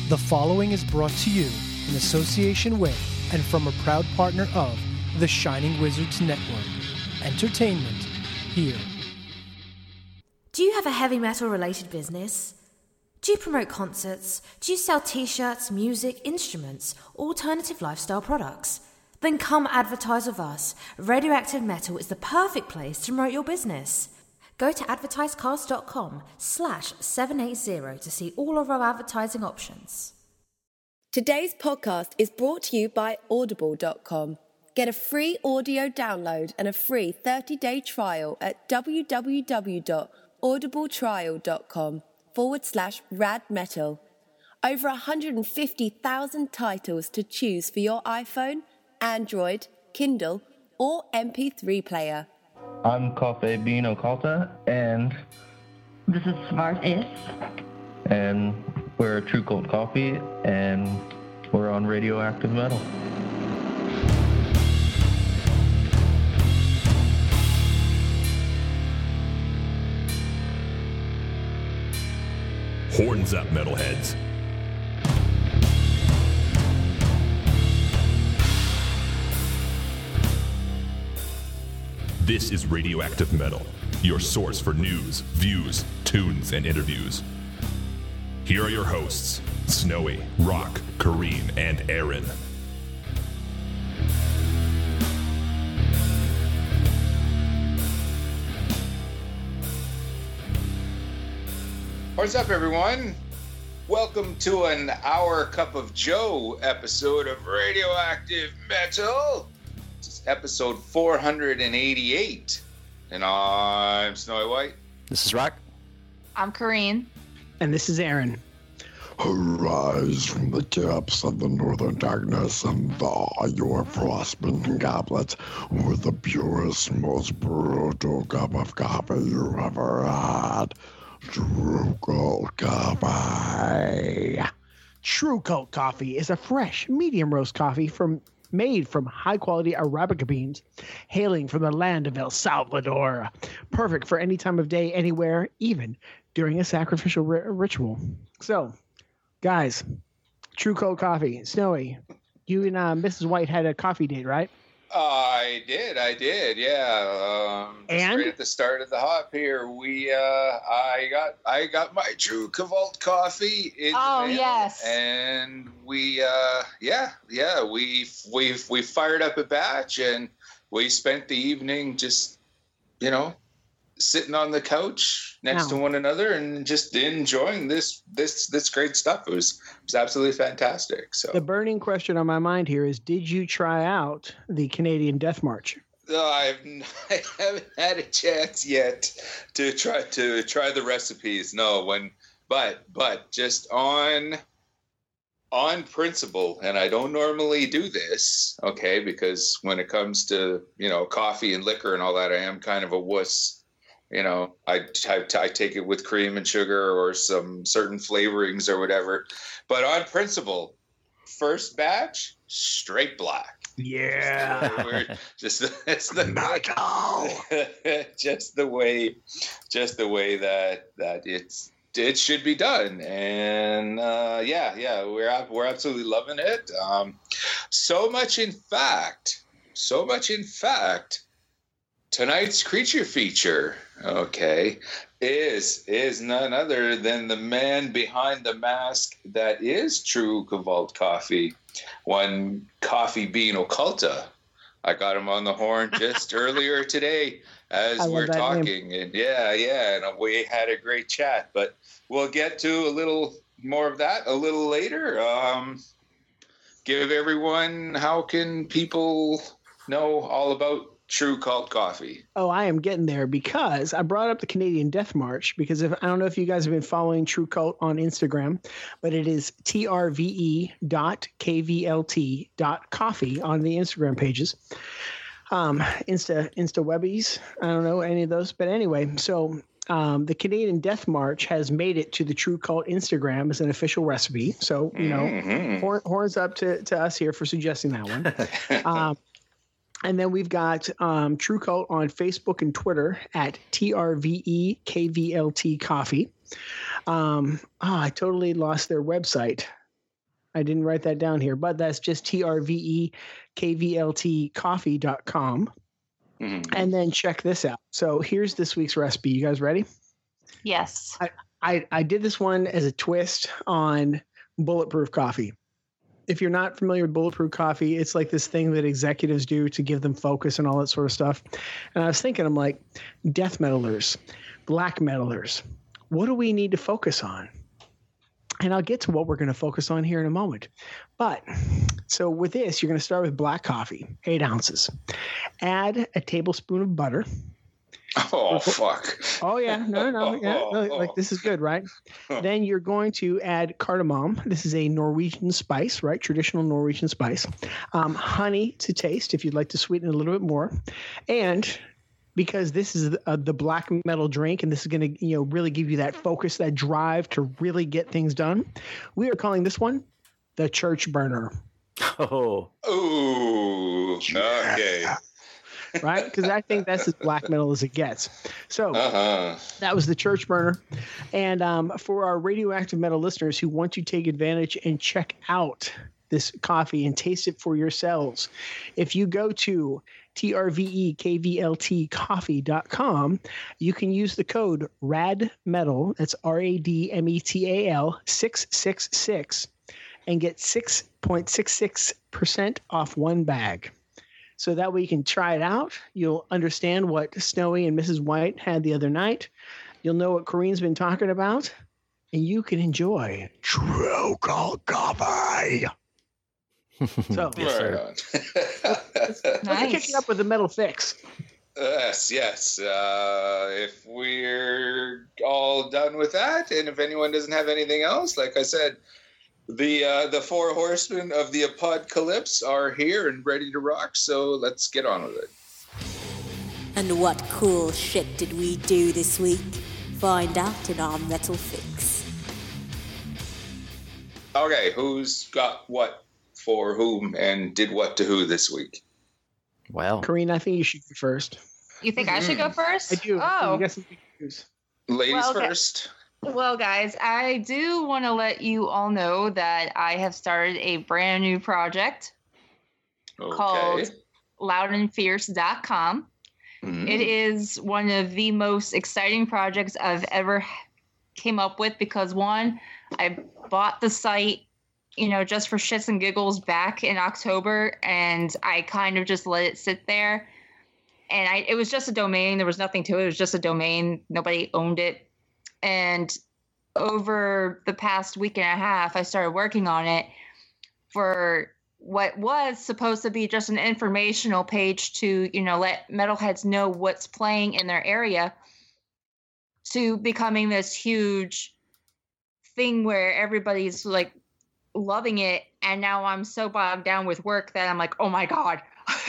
The following is brought to you in association with and from a proud partner of the Shining Wizards Network. Entertainment here. Do you have a heavy metal related business? Do you promote concerts? Do you sell t-shirts, music, instruments, alternative lifestyle products? Then come advertise with us. Radioactive Metal is the perfect place to promote your business. Go to advertisecast.com/780 to see all of our advertising options. Today's podcast is brought to you by Audible.com. Get a free audio download and a free 30-day trial at www.audibletrial.com/radmetal. Over 150,000 titles to choose for your iPhone, Android, Kindle, or MP3 player. I'm Coffee Bean Occulta, and this is Smart Is. And we're True Cult Coffee, and we're on Radioactive Metal. Horns up, metalheads. This is Radioactive Metal, your source for news, views, tunes, and interviews. Here are your hosts, Snowy, Rock, Kareen, and Aaron. What's up, everyone? Welcome to an Our Cup of Joe episode of Radioactive Metal. It's episode 488. And I'm Snowy White. This is Rock. I'm Kareen. And this is Aaron. Arise from the depths of the northern darkness and thaw your frostbitten goblets with the purest, most brutal cup of coffee you ever had. True Cult Coffee. True Cult Coffee is a fresh, medium roast coffee made from high-quality Arabica beans, hailing from the land of El Salvador. Perfect for any time of day, anywhere, even during a sacrificial ritual. So, guys, True Cult Coffee. Snowy, you and Mrs. White had a coffee date, right? I did, yeah. And right at the start of the hop here, I got my True Cult coffee in the mail, yes, and we fired up a batch, and we spent the evening just, sitting on the couch next to one another and just enjoying this great stuff. It was absolutely fantastic. So the burning question on my mind here is, did you try out the Canadian Death March? I haven't had a chance yet to try the recipes. No, but just on principle, and I don't normally do this, okay, because when it comes to coffee and liquor and all that, I am kind of a wuss. I take it with cream and sugar or some certain flavorings or whatever. But on principle, first batch, straight black. Yeah. Just the way that it should be done. And we're absolutely loving it. So much in fact, tonight's creature feature, is none other than the man behind the mask that is True Cult Coffee, one Coffee Bean Occulta. I got him on the horn just earlier today as we're talking, and and we had a great chat. But we'll get to a little more of that a little later. Give everyone, how can people know all about True Cult Coffee? Oh, I am getting there, because I brought up the Canadian Death March because I don't know if you guys have been following True Cult on Instagram, but it is trve.kvlt.coffee on the Instagram pages. Insta Webbies. I don't know any of those, but anyway, so the Canadian Death March has made it to the True Cult Instagram as an official recipe. So, horns up to us here for suggesting that one. And then we've got True Cult on Facebook and Twitter at TRVEKVLT Coffee. I totally lost their website. I didn't write that down here, but that's just TRVEKVLTcoffee.com. Mm-hmm. And then check this out. So here's this week's recipe. You guys ready? Yes. I did this one as a twist on bulletproof coffee. If you're not familiar with bulletproof coffee, it's like this thing that executives do to give them focus and all that sort of stuff. And I was thinking, I'm like, death metalers, black metalers, what do we need to focus on? And I'll get to what we're going to focus on here in a moment. But so with this, you're going to start with black coffee, 8 ounces. Add a tablespoon of butter. Oh, fuck. Oh, yeah. No. Yeah. No, like, this is good, right? Then you're going to add cardamom. This is a Norwegian spice, right? Traditional Norwegian spice. Honey to taste if you'd like to sweeten it a little bit more. And because this is the black metal drink, and this is going to, really give you that focus, that drive to really get things done, we are calling this one the church burner. Oh. Ooh. Okay. Right? Because I think that's as black metal as it gets. So that was the church burner. And for our radioactive metal listeners who want to take advantage and check out this coffee and taste it for yourselves, if you go to TRVEKVLTcoffee.com, you can use the code RADMETAL, that's RADMETAL 666, and get 6.66% off one bag. So that way you can try it out. You'll understand what Snowy and Mrs. White had the other night. You'll know what Corrine's been talking about, and you can enjoy true cold coffee. So, yes, sir. Let's kick it up with the metal fix. Yes. If we're all done with that, and if anyone doesn't have anything else, like I said, the 4 horsemen of the apocalypse are here and ready to rock. So let's get on with it. And what cool shit did we do this week? Find out in our Metal Fix. Okay, who's got what for whom and did what to who this week? Well, Corrine, I think you should go first. You think I should go first? I do. Oh. You got some news. Ladies first. Well, guys, I do want to let you all know that I have started a brand new project called loudandfierce.com. Mm-hmm. It is one of the most exciting projects I've ever came up with because, one, I bought the site, just for shits and giggles back in October, and I kind of just let it sit there. And it was just a domain. There was nothing to it. It was just a domain. Nobody owned it. And over the past week and a half, I started working on it for what was supposed to be just an informational page to, let metalheads know what's playing in their area, to becoming this huge thing where everybody's like loving it. And now I'm so bogged down with work that I'm like, oh my God,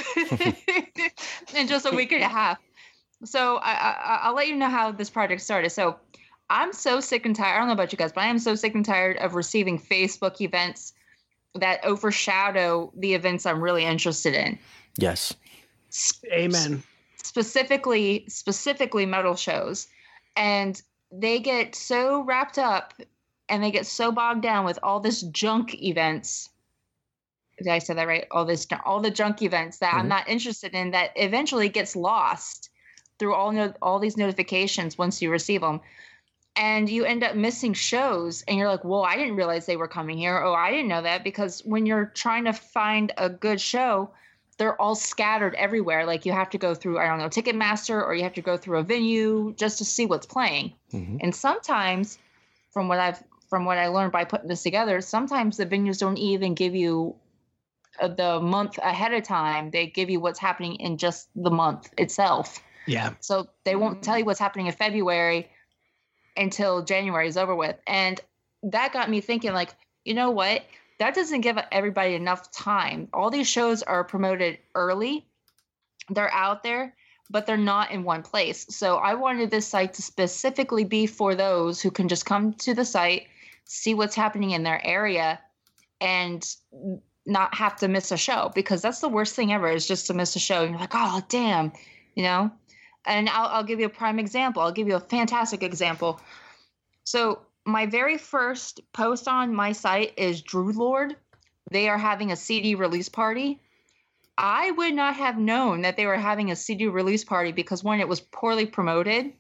in just a week and a half. So I'll let you know how this project started. So I'm so sick and tired. I don't know about you guys, but I am so sick and tired of receiving Facebook events that overshadow the events I'm really interested in. Yes. Amen. Specifically metal shows. And they get so wrapped up and they get so bogged down with all this junk events. Did I say that right? All the junk events that I'm not interested in, that eventually gets lost through all these notifications once you receive them. And you end up missing shows, and you're like, whoa, I didn't realize they were coming here. Oh, I didn't know that. Because when you're trying to find a good show, they're all scattered everywhere. Like you have to go through, Ticketmaster, or you have to go through a venue just to see what's playing. Mm-hmm. And sometimes, from what I learned by putting this together, sometimes the venues don't even give you the month ahead of time. They give you what's happening in just the month itself. Yeah. So they won't tell you what's happening in February until January is over with. And that got me thinking, like, you know what? That doesn't give everybody enough time. All these shows are promoted early. They're out there, but they're not in one place. So I wanted this site to specifically be for those who can just come to the site, see what's happening in their area, and not have to miss a show, because that's the worst thing ever, is just to miss a show. And you're like, oh, damn, And I'll give you a prime example. I'll give you a fantastic example. So my very first post on my site is Drew Lord. They are having a CD release party. I would not have known that they were having a CD release party because, one, it was poorly promoted.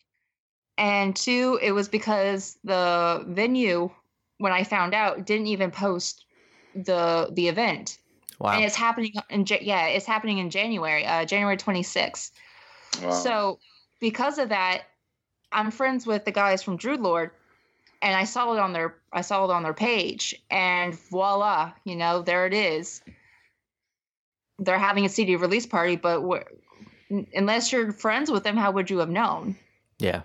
And two, it was because the venue, when I found out, didn't even post the event. Wow. And it's happening in January, January 26th. Wow. So because of that, I'm friends with the guys from Drew Lord, and I saw it on their page, and voila, there it is. They're having a CD release party, but unless you're friends with them, how would you have known? Yeah.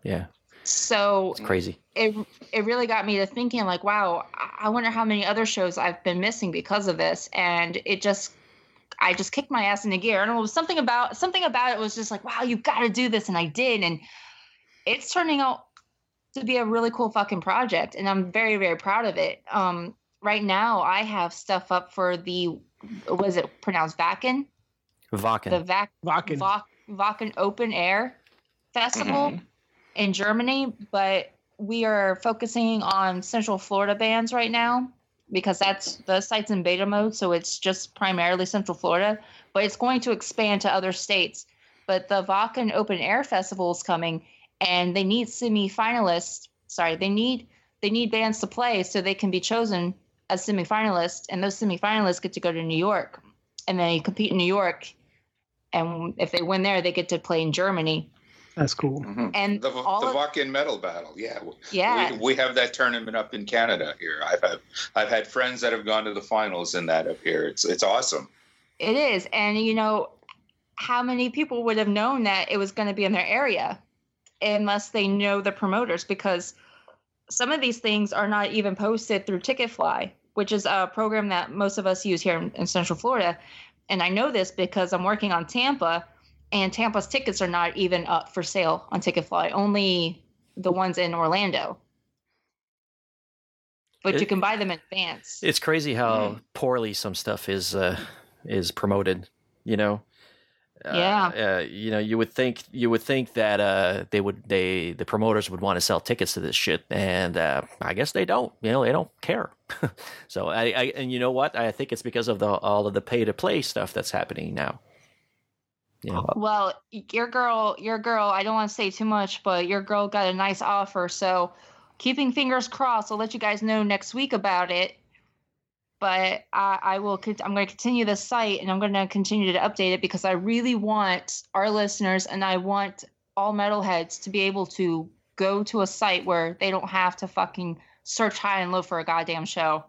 So it's crazy. It really got me to thinking, like, wow, I wonder how many other shows I've been missing because of this. And I just kicked my ass into gear. And it was something about it was just like, wow, you got to do this. And I did. And it's turning out to be a really cool fucking project. And I'm very, very proud of it. Right now I have stuff up for was it pronounced Wacken? Wacken. The Wacken Open Air Festival in Germany, but we are focusing on Central Florida bands right now because the site's in beta mode, so it's just primarily Central Florida, but it's going to expand to other states. But the Wacken Open Air Festival is coming, and they need semifinalists. Sorry, they need bands to play so they can be chosen as semifinalists, and those semifinalists get to go to New York, and they compete in New York, and if they win there, they get to play in Germany. That's cool. Mm-hmm. And the Wacken Metal Battle, yeah. We have that tournament up in Canada here. I've had friends that have gone to the finals in that up here. It's awesome. It is, and how many people would have known that it was going to be in their area unless they know the promoters? Because some of these things are not even posted through Ticketfly, which is a program that most of us use here in Central Florida. And I know this because I'm working on Tampa, and Tampa's tickets are not even up for sale on Ticketfly, only the ones in Orlando. But you can buy them in advance. It's crazy how poorly some stuff is promoted, Yeah. You would think that the promoters would want to sell tickets to this shit, and I guess they don't. They don't care. So and you know what? I think it's because of all of the pay to play stuff that's happening now. Well, your girl, I don't want to say too much, but your girl got a nice offer. So keeping fingers crossed, I'll let you guys know next week about it. But I'm going to continue the site, and I'm going to continue to update it because I really want our listeners, and I want all metalheads to be able to go to a site where they don't have to fucking search high and low for a goddamn show.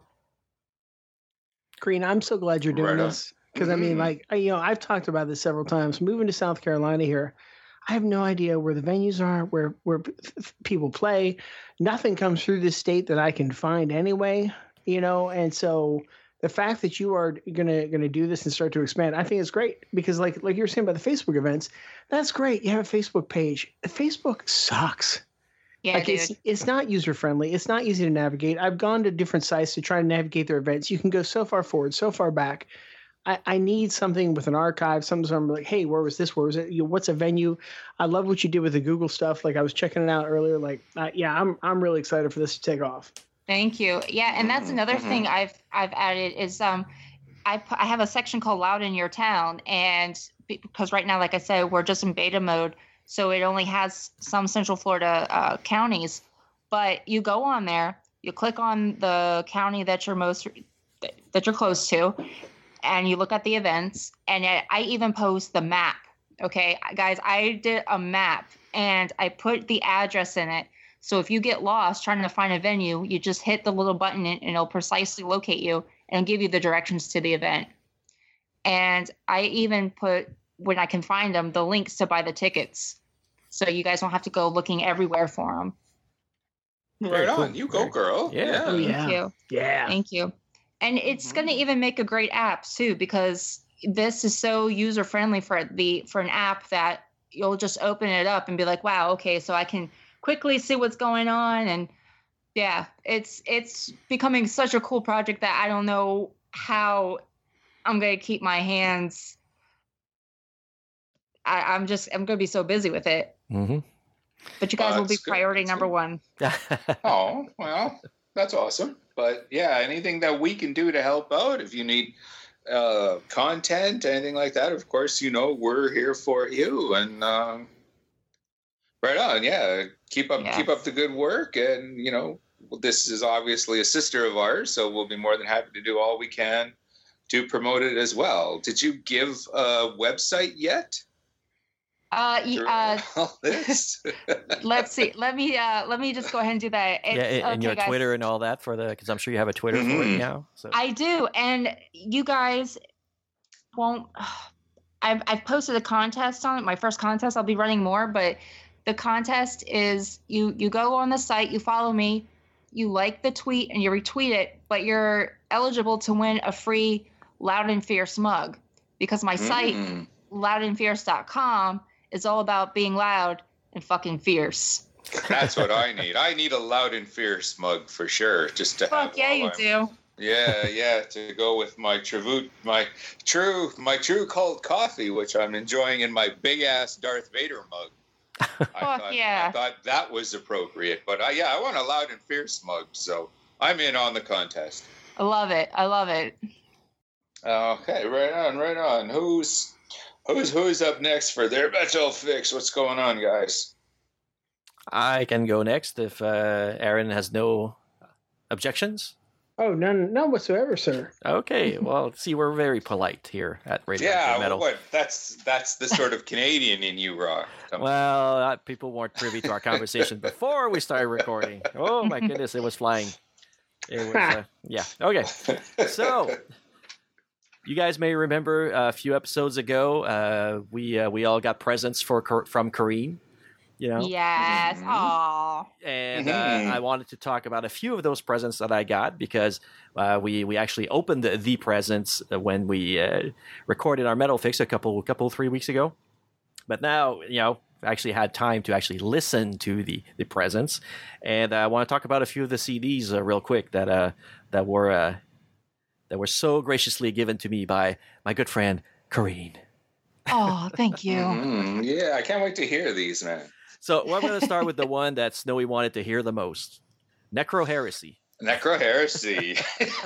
Green, I'm so glad you're doing this. Because, I mean, I've talked about this several times. Moving to South Carolina here, I have no idea where the venues are, where people play. Nothing comes through this state that I can find anyway, And so the fact that you are gonna do this and start to expand, I think it's great. Because like you were saying about the Facebook events, that's great. You have a Facebook page. Facebook sucks. Yeah, it's not user friendly. It's not easy to navigate. I've gone to different sites to try to navigate their events. You can go so far forward, so far back. I need something with an archive. Sometimes I'm like, hey, where was this? Where was it? What's a venue? I love what you did with the Google stuff. Like I was checking it out earlier. I'm really excited for this to take off. Thank you. Yeah, and that's another thing I've added is I have a section called Loud in Your Town, and because right now, like I said, we're just in beta mode, so it only has some Central Florida counties. But you go on there, you click on the county that you're close to, and you look at the events, and I even post the map. Okay, guys, I did a map, and I put the address in it. So if you get lost trying to find a venue, you just hit the little button, and it'll precisely locate you and give you the directions to the event. And I even put, when I can find them, the links to buy the tickets. So you guys don't have to go looking everywhere for them. Right on. You go, girl. Yeah. Thank you. Yeah. Thank you. And it's going to even make a great app too, because this is so user friendly for an app that you'll just open it up and be like, wow, okay, so I can quickly see what's going on. And yeah, it's becoming such a cool project that I don't know how I'm going to keep my hands. I'm going to be so busy with it. Mm-hmm. But you guys will be That's good. priority number one. Oh, well, that's awesome. But yeah, anything that we can do to help out, if you need content, anything like that, of course, we're here for you. And right on, yeah. Keep up the good work. And, this is obviously a sister of ours, so we'll be more than happy to do all we can to promote it as well. Did you give a website yet? Let's see. Let me just go ahead and do that. And your guys. Twitter and all that because I'm sure you have a Twitter for it now. So. I do, and you guys won't. I've posted a contest on it. My first contest. I'll be running more, but the contest is you go on the site, you follow me, you like the tweet, and you retweet it, but you're eligible to win a free Loud and Fierce mug because my site, loudandfierce.com, is all about being loud and fucking fierce. That's what I need. I need a Loud and Fierce mug for sure, just to have. Fuck yeah, you do. Yeah, to go with my true cult coffee, which I'm enjoying in my big ass Darth Vader mug. I thought that was appropriate, but I want a Loud and Fierce mug, so I'm in on the contest. I love it. Okay, right on. Who's up next for their Metal Fix? What's going on, guys? I can go next if Aaron has no objections. Oh, none whatsoever, sir. Okay, well, see, we're very polite here at Radio Metal. What? That's the sort of Canadian in you, Rock. Well, people weren't privy to our conversation before we started recording. Oh my goodness, it was flying. It was, yeah. Okay, so you guys may remember a few episodes ago, we all got presents from Kareen. Yes. Aww. And I wanted to talk about a few of those presents that I got because we actually opened the presents when we recorded our Metal Fix a couple 3 weeks ago. But now, I actually had time to actually listen to the presents, and I want to talk about a few of the CDs real quick that were so graciously given to me by my good friend Kareen. Oh, thank you. Yeah, I can't wait to hear these, man. So we're going to start with the one that Snowy wanted to hear the most. Necro Heresy. Necro Heresy.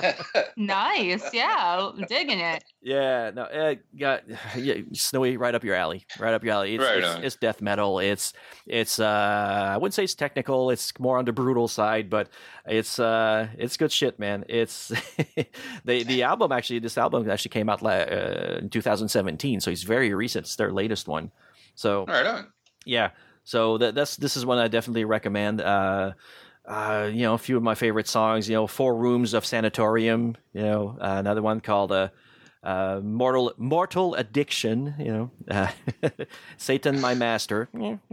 Nice. Yeah. I'm digging it. Yeah. No, Snowy, right up your alley. It's death metal. It's I wouldn't say it's technical. It's more on the brutal side, but it's good shit, man. It's the album actually. This album actually came out in 2017, so it's very recent. It's their latest one. So right on. Yeah. So this is one I definitely recommend. A few of my favorite songs. 4 Rooms of Sanatorium. Another one called Mortal Addiction. Satan My Master.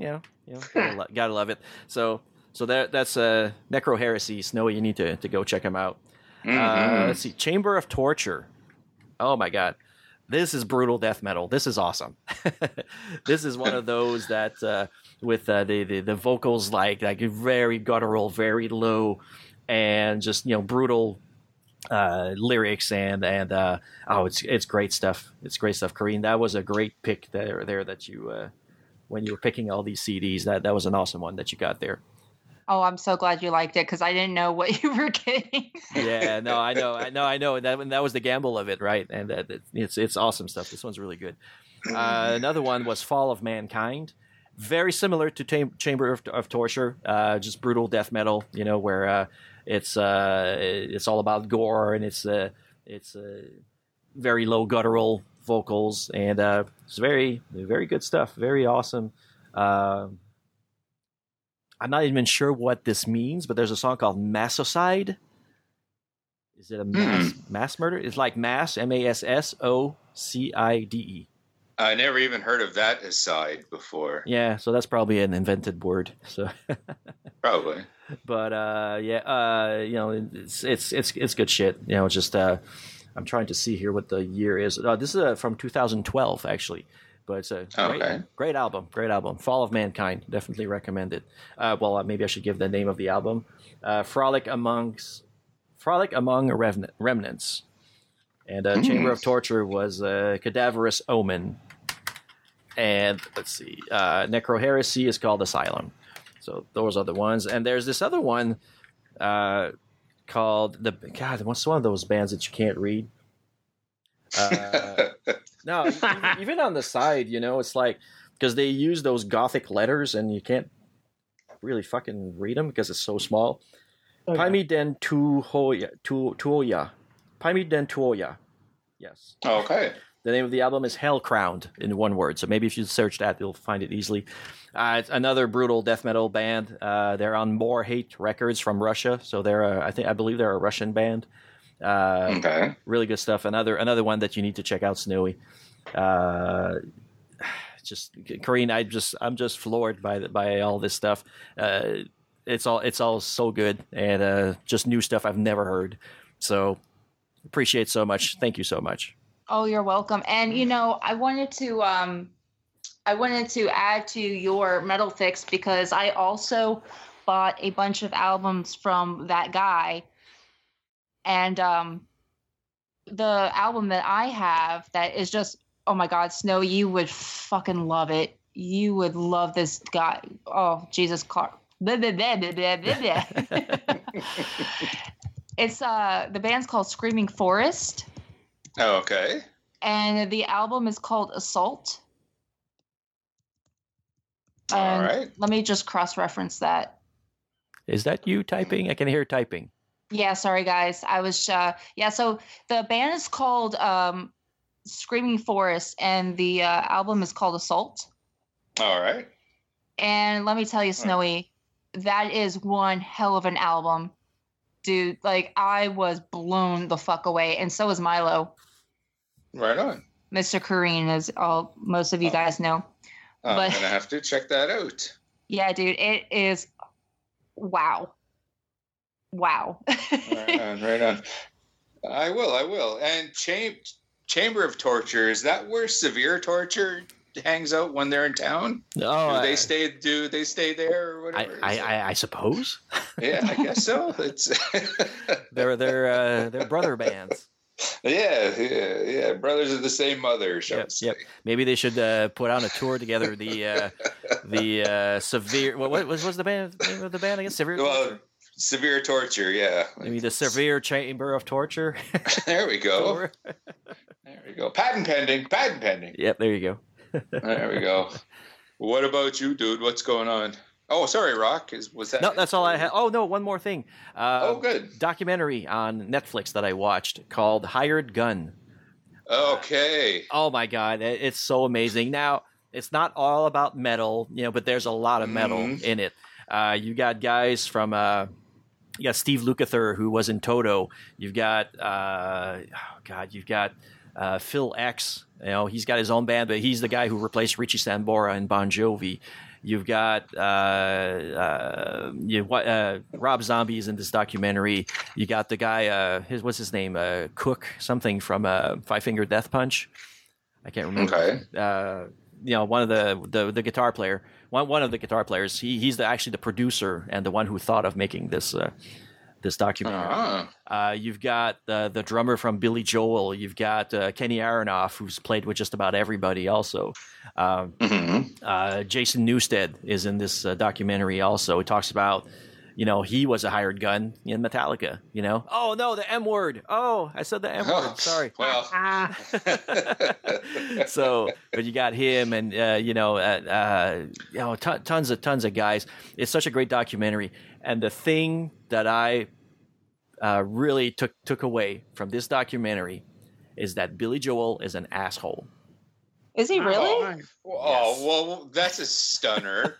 Gotta love it. So that's Necro Heresy. Snowy, you need to go check them out. Let's see, Chamber of Torture. Oh my God. This is brutal death metal. This is awesome. This is one of those that with the vocals like very guttural, very low, and just brutal lyrics and it's great stuff. It's great stuff. Kareen, that was a great pick there that you when you were picking all these CDs. That was an awesome one that you got there. Oh, I'm so glad you liked it because I didn't know what you were getting. Yeah, no, I know. That was the gamble of it, right? And it's awesome stuff. This one's really good. Another one was Fall of Mankind. Very similar to Chamber of Torture, just brutal death metal. Where it's all about gore and it's very low guttural vocals and it's very, very good stuff. Very awesome. I'm not even sure what this means, but there's a song called Massocide. Is it a mass murder? It's like mass, MASSOCIDE. I never even heard of that aside before. Yeah, so that's probably an invented word. So probably. But it's good shit. Just I'm trying to see here what the year is. This is from 2012 actually. But it's a great album. Great album. Fall of Mankind. Definitely recommend it. Maybe I should give the name of the album. Frolic Among Remnants. And Chamber of Torture was Cadaverous Omen. And let's see. Necro Heresy is called Asylum. So those are the ones. And there's this other one called what's one of those bands that you can't read? No, even on the side, it's like, because they use those Gothic letters and you can't really fucking read them because it's so small. Okay. Paimi Den Tuoya. Paimi Den Tuoya. Yes. Okay. The name of the album is Hell Crowned in one word. So maybe if you search that, you'll find it easily. It's another brutal death metal band. They're on More Hate Records from Russia. So they're, I believe they're a Russian band. Okay. Really good stuff. Another one that you need to check out, Snowy. Just Corrine, I'm just floored by all this stuff. It's all so good, and just new stuff I've never heard. So appreciate so much. Thank you so much. Oh, you're welcome. And I wanted to add to your Metal Fix because I also bought a bunch of albums from that guy. And the album that I have that is just, oh my God, Snow, you would fucking love it. You would love this guy. Oh, Jesus, Clark. It's the band's called Screaming Forest. Oh, okay. And the album is called Assault. All right. Let me just cross-reference that. Is that you typing? I can hear typing. Yeah, sorry guys. I was so the band is called Screaming Forest and the album is called Assault. All right. And let me tell you, Snowy, that is one hell of an album. Dude, like I was blown the fuck away, and so is Milo. Right on. Mr. Kareen, as most of you guys know. But I'm gonna have to check that out. Yeah, dude, it is wow. Right on. I will. And Chamber of Torture, is that where Severe Torture hangs out when they're in town? No, do they stay there or whatever? I suppose. Yeah, I guess so. It's they're brother bands. Yeah, brothers of the same mother. Yep. Maybe they should put on a tour together. The severe. What was the name of the band again? Severe Torture. Yeah. Maybe the Severe Chamber of Torture. There we go. Patent pending. Yep. There you go. There we go. What about you, dude? What's going on? Oh, sorry, Rock. Was that? No, that's all I had. Oh no, one more thing. Good. Documentary on Netflix that I watched called Hired Gun. Okay. Oh my God, it's so amazing. Now it's not all about metal, but there's a lot of metal in it. You got guys from. You got Steve Lukather, who was in Toto. You've got Phil X. He's got his own band, but he's the guy who replaced Richie Sambora in Bon Jovi. You've got Rob Zombie is in this documentary. You got the guy, what's his name? Cook something from Five Finger Death Punch. I can't remember. Okay. One of the guitar player. One of the guitar players. He's actually the producer and the one who thought of making this documentary. You've got the drummer from Billy Joel. You've got Kenny Aronoff, who's played with just about everybody also. Jason Newsted is in this documentary also. He talks about, he was a hired gun in Metallica, Oh, no, the M word. Oh, I said the M word. Sorry. Well. So, but you got him and, tons of guys. It's such a great documentary. And the thing that I really took away from this documentary is that Billy Joel is an asshole. Is he really? Oh, well, that's a stunner.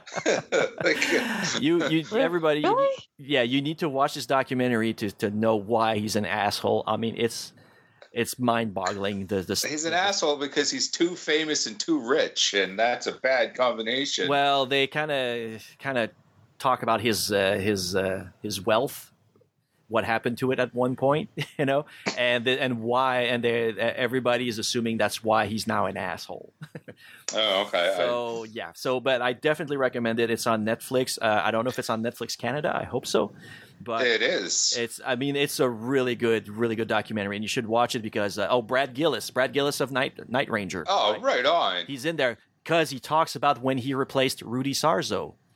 Everybody, really? You need to watch this documentary to know why he's an asshole. I mean, it's mind-boggling. He's an asshole because he's too famous and too rich, and that's a bad combination. Well, they kind of talk about his wealth. What happened to it at one point, and why, and everybody is assuming that's why he's now an asshole. Oh, okay. But I definitely recommend it. It's on Netflix. I don't know if it's on Netflix Canada. I hope so. But it is. It's a really good documentary, and you should watch it because Brad Gillis of Night Ranger. Oh, right on. He's in there because he talks about when he replaced Rudy Sarzo.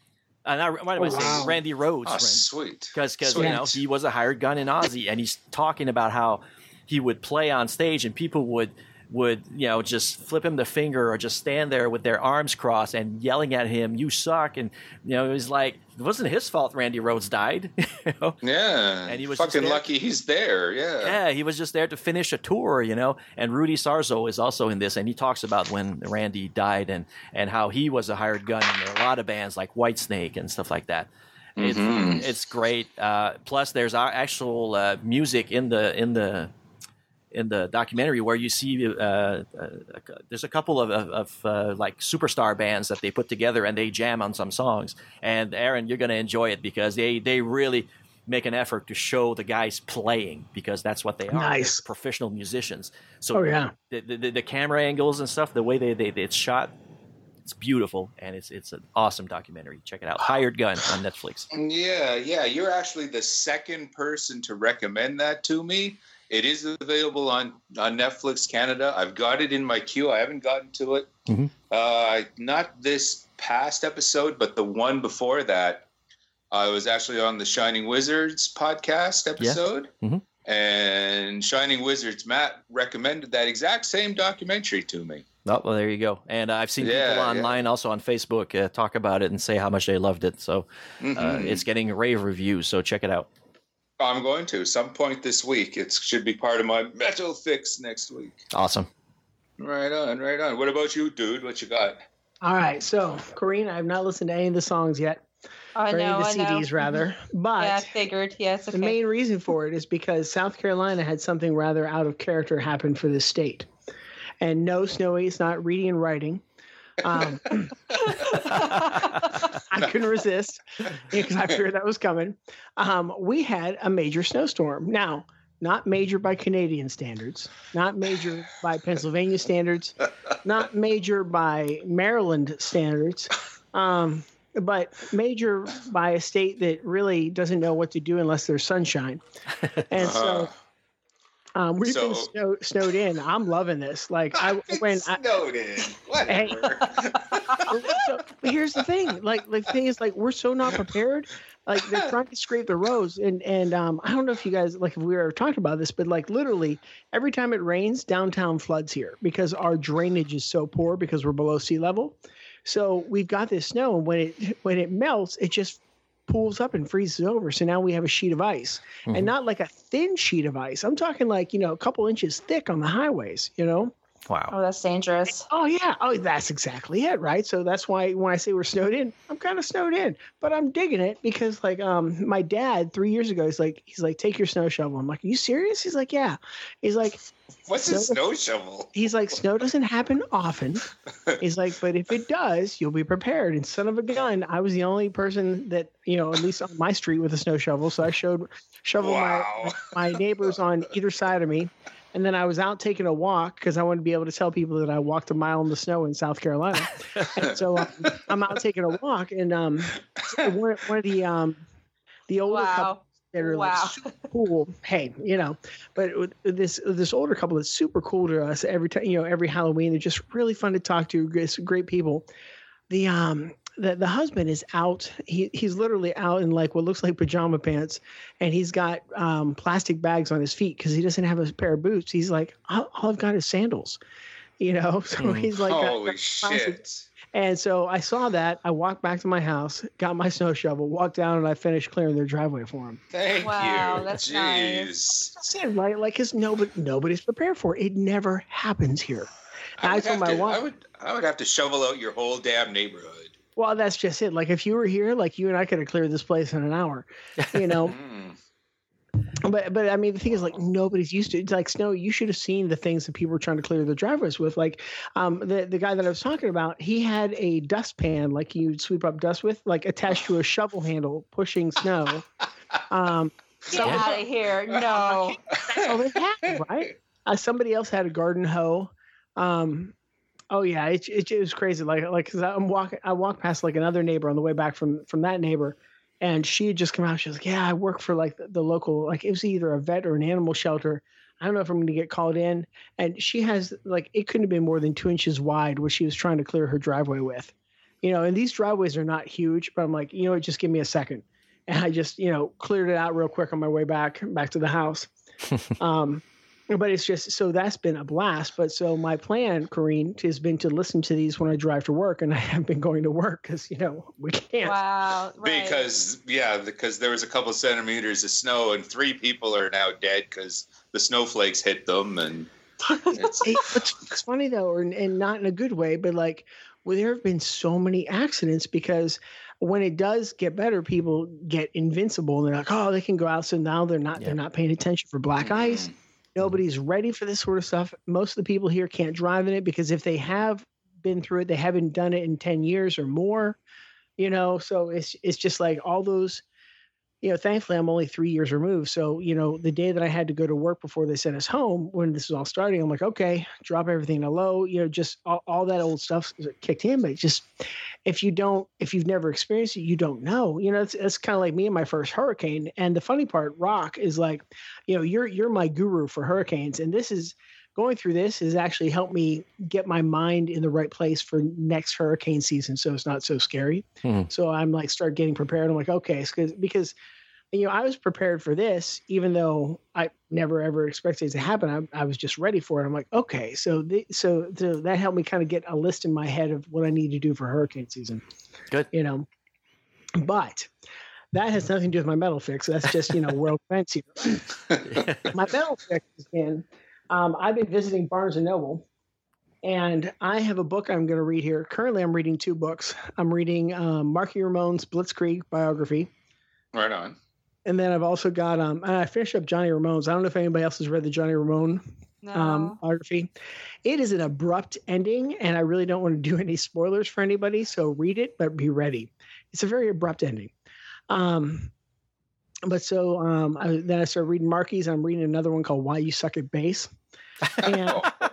What am I saying? Randy Rhoads. Oh, sweet. Because he was a hired gun in Aussie, and he's talking about how he would play on stage and people would just flip him the finger or just stand there with their arms crossed and yelling at him, "You suck!" And it was like it wasn't his fault Randy Rhoads died. Yeah, and he was fucking lucky he's there. Yeah, he was just there to finish a tour, And Rudy Sarzo is also in this, and he talks about when Randy died and how he was a hired gun in a lot of bands like Whitesnake and stuff like that. It's great. Plus, there's actual music in the documentary where you see there's a couple of like superstar bands that they put together and they jam on some songs. And Aaron, you're going to enjoy it because they really make an effort to show the guys playing because that's what they are. Nice. They're professional musicians. So the camera angles and stuff, the way it's shot, it's beautiful, and it's an awesome documentary. Check it out. Hired Gun on Netflix. Yeah. You're actually the second person to recommend that to me. It is available on Netflix Canada. I've got it in my queue. I haven't gotten to it. Mm-hmm. Not this past episode, but the one before that. I was actually on the Shining Wizards podcast episode. Yeah. Mm-hmm. And Shining Wizards, Matt, recommended that exact same documentary to me. Oh, well, there you go. And I've seen people online, also on Facebook, talk about it and say how much they loved it. So it's getting rave reviews, so check it out. I'm going to some point this week. It should be part of my metal fix next week. Awesome. Right on. What about you, dude? What you got? All right. So, Corrine, I have not listened to any of the songs yet. Any of the CDs, rather. But yeah, I figured. Yes. Okay. The main reason for it is because South Carolina had something rather out of character happen for this state. And no, Snowy, it's not reading and writing. I couldn't resist because I figured that was coming. We had a major snowstorm. Now, not major by Canadian standards, not major by Pennsylvania standards, not major by Maryland standards, but major by a state that really doesn't know what to do unless there's sunshine. And so we've been snowed in. I'm loving this. Like snowed in. Whatever. So here's the thing. Like the thing is, like, we're so not prepared. Like, they're trying to scrape the roads, and I don't know if you guys, like, if we were talking about this, but like literally every time it rains, downtown floods here because our drainage is so poor because we're below sea level. So we've got this snow, and when it melts, it just pools up and freezes over. So now we have a sheet of ice, and not like a thin sheet of ice. I'm talking like, a couple inches thick on the highways, Wow. Oh, that's dangerous. Oh, yeah. Oh, that's exactly it, right? So that's why when I say we're snowed in, I'm kind of snowed in, but I'm digging it because, like, my dad 3 years ago, he's like, take your snow shovel. I'm like, are you serious? He's like, yeah. He's like, what's a snow shovel? He's like, snow doesn't happen often. He's like, but if it does, you'll be prepared. And son of a gun, I was the only person that, at least on my street with a snow shovel. So I shoveled my neighbors on either side of me. And then I was out taking a walk because I wanted to be able to tell people that I walked a mile in the snow in South Carolina. And so I'm out taking a walk, and one of the older couples that are like super cool. Hey, but this older couple that's super cool to us every time, every Halloween. They're just really fun to talk to. Great people. The husband is out. He's literally out in like what looks like pajama pants, and he's got plastic bags on his feet because he doesn't have a pair of boots. He's like, all I've got is sandals, So he's like, holy shit. And so I saw that. I walked back to my house, got my snow shovel, walked down, and I finished clearing their driveway for him. Thank you. That's Jeez. nice. Like, because nobody's prepared for it. It never happens here. I would have to shovel out your whole damn neighborhood. Well, that's just it. Like, if you were here, like, you and I could have cleared this place in an hour, But I mean, the thing is, like, nobody's used to it. It's like, Snow, you should have seen the things that people were trying to clear their driveways with. Like, the guy that I was talking about, he had a dustpan, like you'd sweep up dust with, like attached to a shovel handle, pushing snow. Get out of here! No, that's all they had, right? Somebody else had a garden hoe. Oh yeah, it was crazy. Like, cause I walked past like another neighbor on the way back from that neighbor, and she had just come out. She was like, "Yeah, I work for like the local, like it was either a vet or an animal shelter. I don't know if I'm going to get called in." And she has like, it couldn't have been more than 2 inches wide what she was trying to clear her driveway with, and these driveways are not huge, but I'm like, just give me a second. And I just, cleared it out real quick on my way back to the house. But it's just, so that's been a blast. But so my plan, Corrine, has been to listen to these when I drive to work, and I have been going to work because, we can't. Wow. Right. Because there was a couple centimeters of snow and 3 people are now dead because the snowflakes hit them. And it's funny though, and not in a good way, but like, there have been so many accidents because when it does get better, people get invincible and they're like, oh, they can go out. So now they're not paying attention for black ice. Nobody's ready for this sort of stuff. Most of the people here can't drive in it because if they have been through it, they haven't done it in 10 years or more, so it's just like all those, thankfully I'm only 3 years removed. So, the day that I had to go to work before they sent us home, when this was all starting, I'm like, okay, drop everything to low, just all that old stuff kicked in. But just, if you've never experienced it, you don't know, it's kind of like me and my first hurricane. And the funny part, Rock, is like, you're my guru for hurricanes. And going through this has actually helped me get my mind in the right place for next hurricane season. So it's not so scary. So I'm like, start getting prepared. I'm like, okay, because I was prepared for this, even though I never ever expected it to happen. I was just ready for it. I'm like, okay, so that helped me kind of get a list in my head of what I need to do for hurricane season. Good. But that has nothing to do with my metal fix. That's just, world events here. My metal fix has been, I've been visiting Barnes & Noble, and I have a book I'm going to read here. Currently, I'm reading 2 books. I'm reading Marky Ramone's Blitzkrieg biography. Right on. And then I've also got, and I finished up Johnny Ramone's. I don't know if anybody else has read the Johnny Ramone biography. It is an abrupt ending, and I really don't want to do any spoilers for anybody, so read it, but be ready. It's a very abrupt ending. Then I started reading Marky's, and I'm reading another one called Why You Suck at Bass. And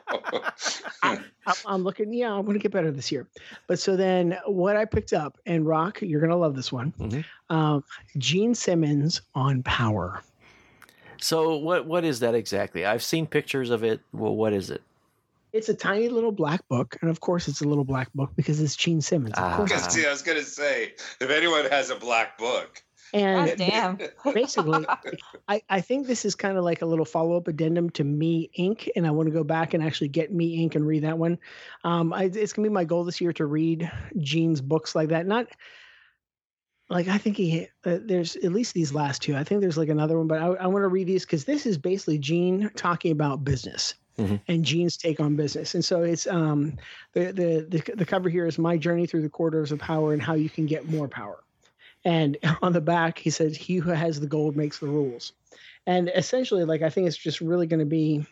I'm looking, I'm going to get better this year. But so then what I picked up, and Rock, you're going to love this one, Gene Simmons on Power. So what is that exactly? I've seen pictures of it. Well, what is it? It's a tiny little black book. And of course it's a little black book because it's Gene Simmons. I was going to say, if anyone has a black book. And damn. Basically, I think this is kind of like a little follow-up addendum to Me Inc. And I want to go back and actually get Me Inc. and read that one. It's going to be my goal this year to read Gene's books like that. Not like, I think there's at least these last 2. I think there's like another one, but I want to read these because this is basically Gene talking about business. And Gene's take on business. And so it's the cover here is My Journey Through the Corridors of Power and How You Can Get More Power. And on the back, he says, he who has the gold makes the rules. And essentially, like, I think it's just really going to be,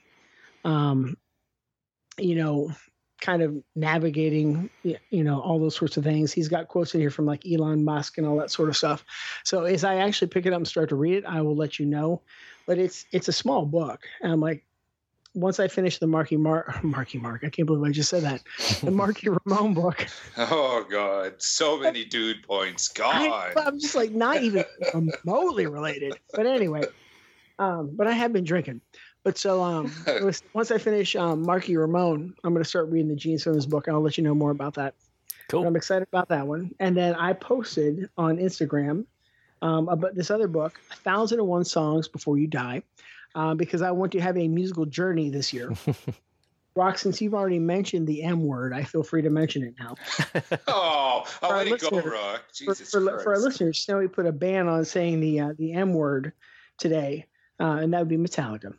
kind of navigating, all those sorts of things. He's got quotes in here from like Elon Musk and all that sort of stuff. So as I actually pick it up and start to read it, I will let you know. But it's a small book. And I'm like, once I finish the Marky Mark, I can't believe I just said that. The Marky Ramone book. Oh God, so many dude points. God, I'm just like not even remotely related. But anyway, but I have been drinking. But so once I finish Marky Ramone, I'm going to start reading the Gene Simmons book. I'll let you know more about that. Cool. But I'm excited about that one. And then I posted on Instagram about this other book, 1001 Songs Before You Die. Because I want to have a musical journey this year. Rock, since you've already mentioned the M word, I feel free to mention it now. I'll let it go, Rock. Jesus Christ. For our listeners, Snowy put a ban on saying the M word today, and that would be Metallica.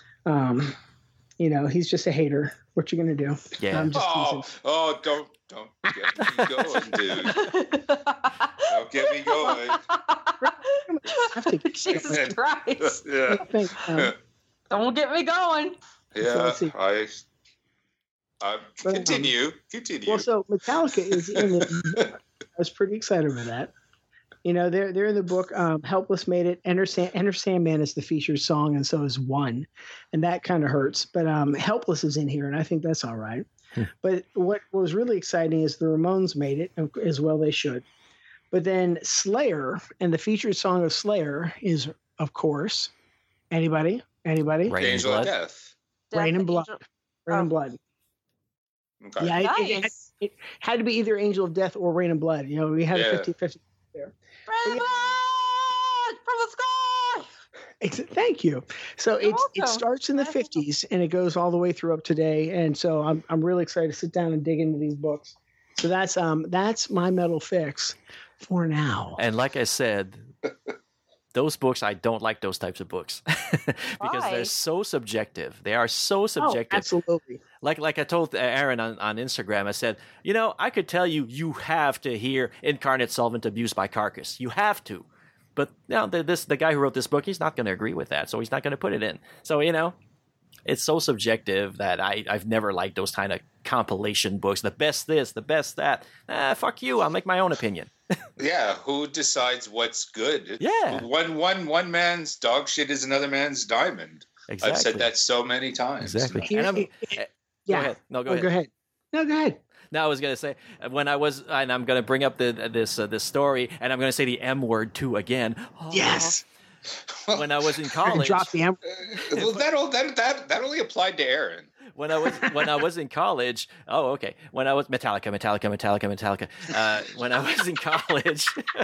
He's just a hater. What you gonna do? Yeah. I'm just teasing. Don't get me going, dude. Don't get me going. Jesus Christ. Yeah. Don't get me going. Yeah, so continue. Well, so Metallica is in the I was pretty excited with that. They're in the book. Helpless made it. Enter Sandman is the featured song, and so is One, and that kind of hurts. But Helpless is in here, and I think that's all right. But what was really exciting is the Ramones made it, as well they should. But then Slayer, and the featured song of Slayer is, of course, anybody? Angel of Death. Rain and Blood. Rain and Blood. Okay. Yeah, Nice. it had to be either Angel of Death or Rain and Blood. You know, we had a 50-50 there. Rain and blood from the sky. Thank you. So it starts in the 50s and it goes all the way through up today. And so I'm really excited to sit down and dig into these books. So that's my metal fix for now. And like I said, those books, I don't like those types of books because they're so subjective. They are so subjective. Oh, absolutely. Like I told Aaron on Instagram, I said, I could tell you have to hear Incarnate Solvent abused by Carcass. You have to. But the guy who wrote this book, he's not going to agree with that, so he's not going to put it in. So, it's so subjective that I've never liked those kind of compilation books. The best this, the best that. Fuck you. I'll make my own opinion. Yeah, who decides what's good? Yeah. One man's dog shit is another man's diamond. Exactly. I've said that so many times. Exactly. And Go ahead. No, go Oh, ahead. go ahead. No, go ahead. No, I was going to say, and I'm going to bring up this story, and I'm going to say the M word too again. Oh, yes. When I was in college, drop the M. Well, that only applied to Aaron. When I was in college, oh okay. When I was Metallica. When I was in college,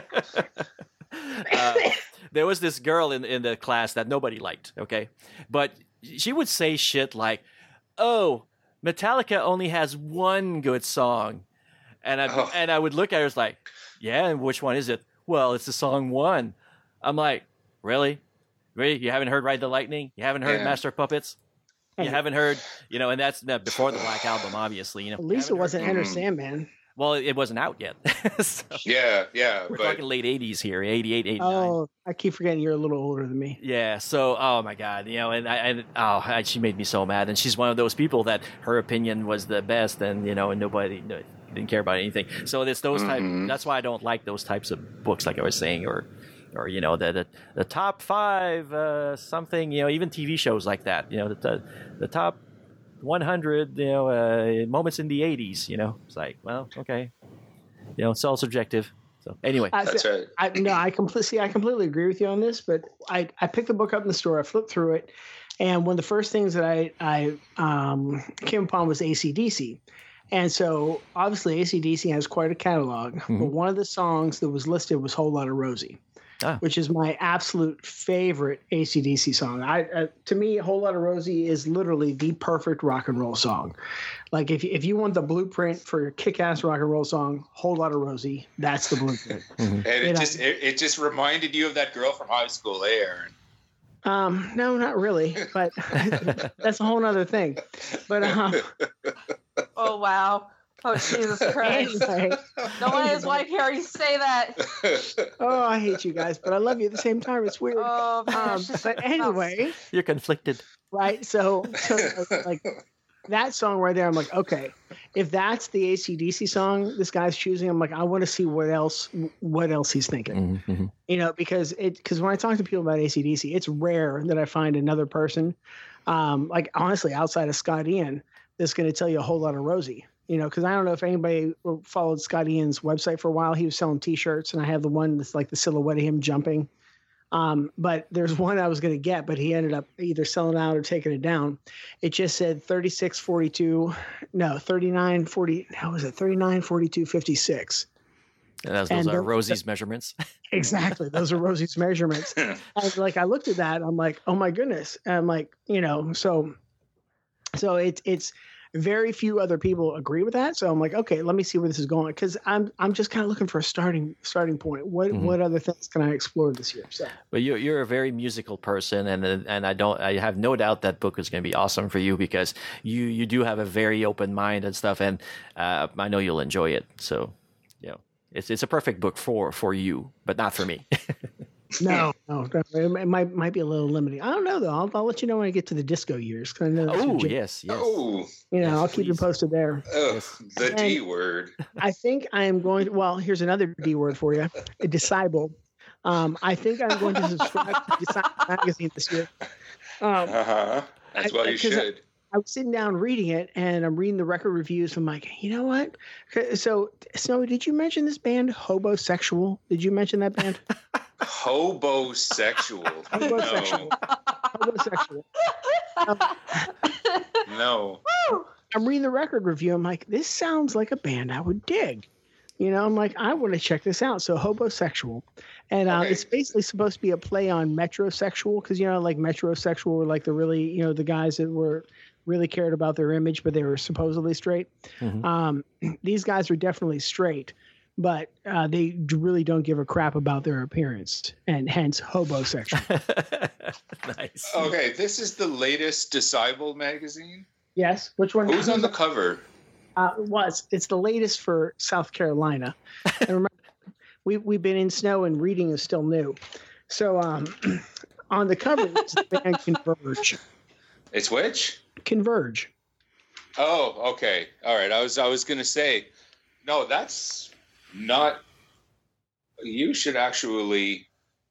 there was this girl in the class that nobody liked. Okay, but she would say shit like, "Oh, Metallica only has one good song," and I would look at her as like, "Yeah, and which one is it?" "Well, it's the song One." I'm like, "Really? You haven't heard Ride the Lightning? You haven't heard Master of Puppets? You haven't heard, and that's before the Black Album, obviously. At least it wasn't Enter Sandman. Well, it wasn't out yet. So, yeah. We're talking late 80s here, 88, 89. Oh, I keep forgetting you're a little older than me. Yeah, so, oh my God, she made me so mad. And she's one of those people that her opinion was the best and, and nobody didn't care about anything. So it's those that's why I don't like those types of books, like I was saying, or the top 5 something, even TV shows like that, the top 100 moments in the 80s, it's like, well, okay, it's all subjective. So anyway, that's right. I completely agree with you on this, but I picked the book up in the store, I flipped through it, and one of the first things that I came upon was AC/DC. And so obviously AC/DC has quite a catalog, but one of the songs that was listed was Whole Lotta Rosie. Which is my absolute favorite AC/DC song. To me, Whole Lotta Rosie is literally the perfect rock and roll song. Like if you want the blueprint for a kick-ass rock and roll song, Whole Lotta Rosie, that's the blueprint. And it just reminded you of that girl from high school, Aaron. No, not really, but that's a whole other thing. But oh wow. Oh, Jesus Christ. Anyway. Don't let his wife hear you say that. Oh, I hate you guys, but I love you at the same time. It's weird. Oh, but anyway. You're conflicted. Right? So like that song right there, I'm like, okay, if that's the AC/DC song this guy's choosing, I'm like, I want to see what else he's thinking. Mm-hmm. Because when I talk to people about AC/DC, it's rare that I find another person, like honestly, outside of Scott Ian, that's going to tell you a Whole Lotta Rosie. Because I don't know if anybody followed Scott Ian's website for a while. He was selling T-shirts, and I have the one that's like the silhouette of him jumping. But there's one I was going to get, but he ended up either selling out or taking it down. It just said 39, 42, 56. And those are Rosie's measurements. Exactly. Those are Rosie's measurements. And like, I looked at that, I'm like, oh my goodness. And I'm like, so it's very few other people agree with that. So I'm like, okay, let me see where this is going. Cause I'm just kind of looking for a starting point. What other things can I explore this year? So, but you're a very musical person, and I have no doubt that book is going to be awesome for you because you do have a very open mind and stuff. And, I know you'll enjoy it. So, it's a perfect book for you, but not for me. No, it might be a little limiting. I don't know though. I'll let you know when I get to the disco years. I know yes. Oh, I'll keep you posted there. Oh, the D word. I think I am going. Well, here's another D word for you: a disciple. I think I'm going to subscribe to Disciple magazine this year. That's why you should. I was sitting down reading it, and I'm reading the record reviews. I'm like, you know what? So, Snowy, did you mention this band, Hobosexual? Did you mention that band? Hobosexual. Hobosexual. No. I'm reading the record review. I'm like, this sounds like a band I would dig. You know, I'm like, I want to check this out. So Hobosexual. And it's basically supposed to be a play on metrosexual because, you know, like metrosexual were like the really, you know, the guys that were really cared about their image, but they were supposedly straight. These guys are definitely straight, but they really don't give a crap about their appearance, and hence Hobosexual. Nice. Okay, this is the latest Disciple magazine? Yes. Which one? Who's on the cover? It's the latest for South Carolina. And remember, we've been in snow and reading is still new. So on the cover it's the band Converge. It's which? Converge. Oh, okay. All right. I was gonna say, no, that's not. You should actually.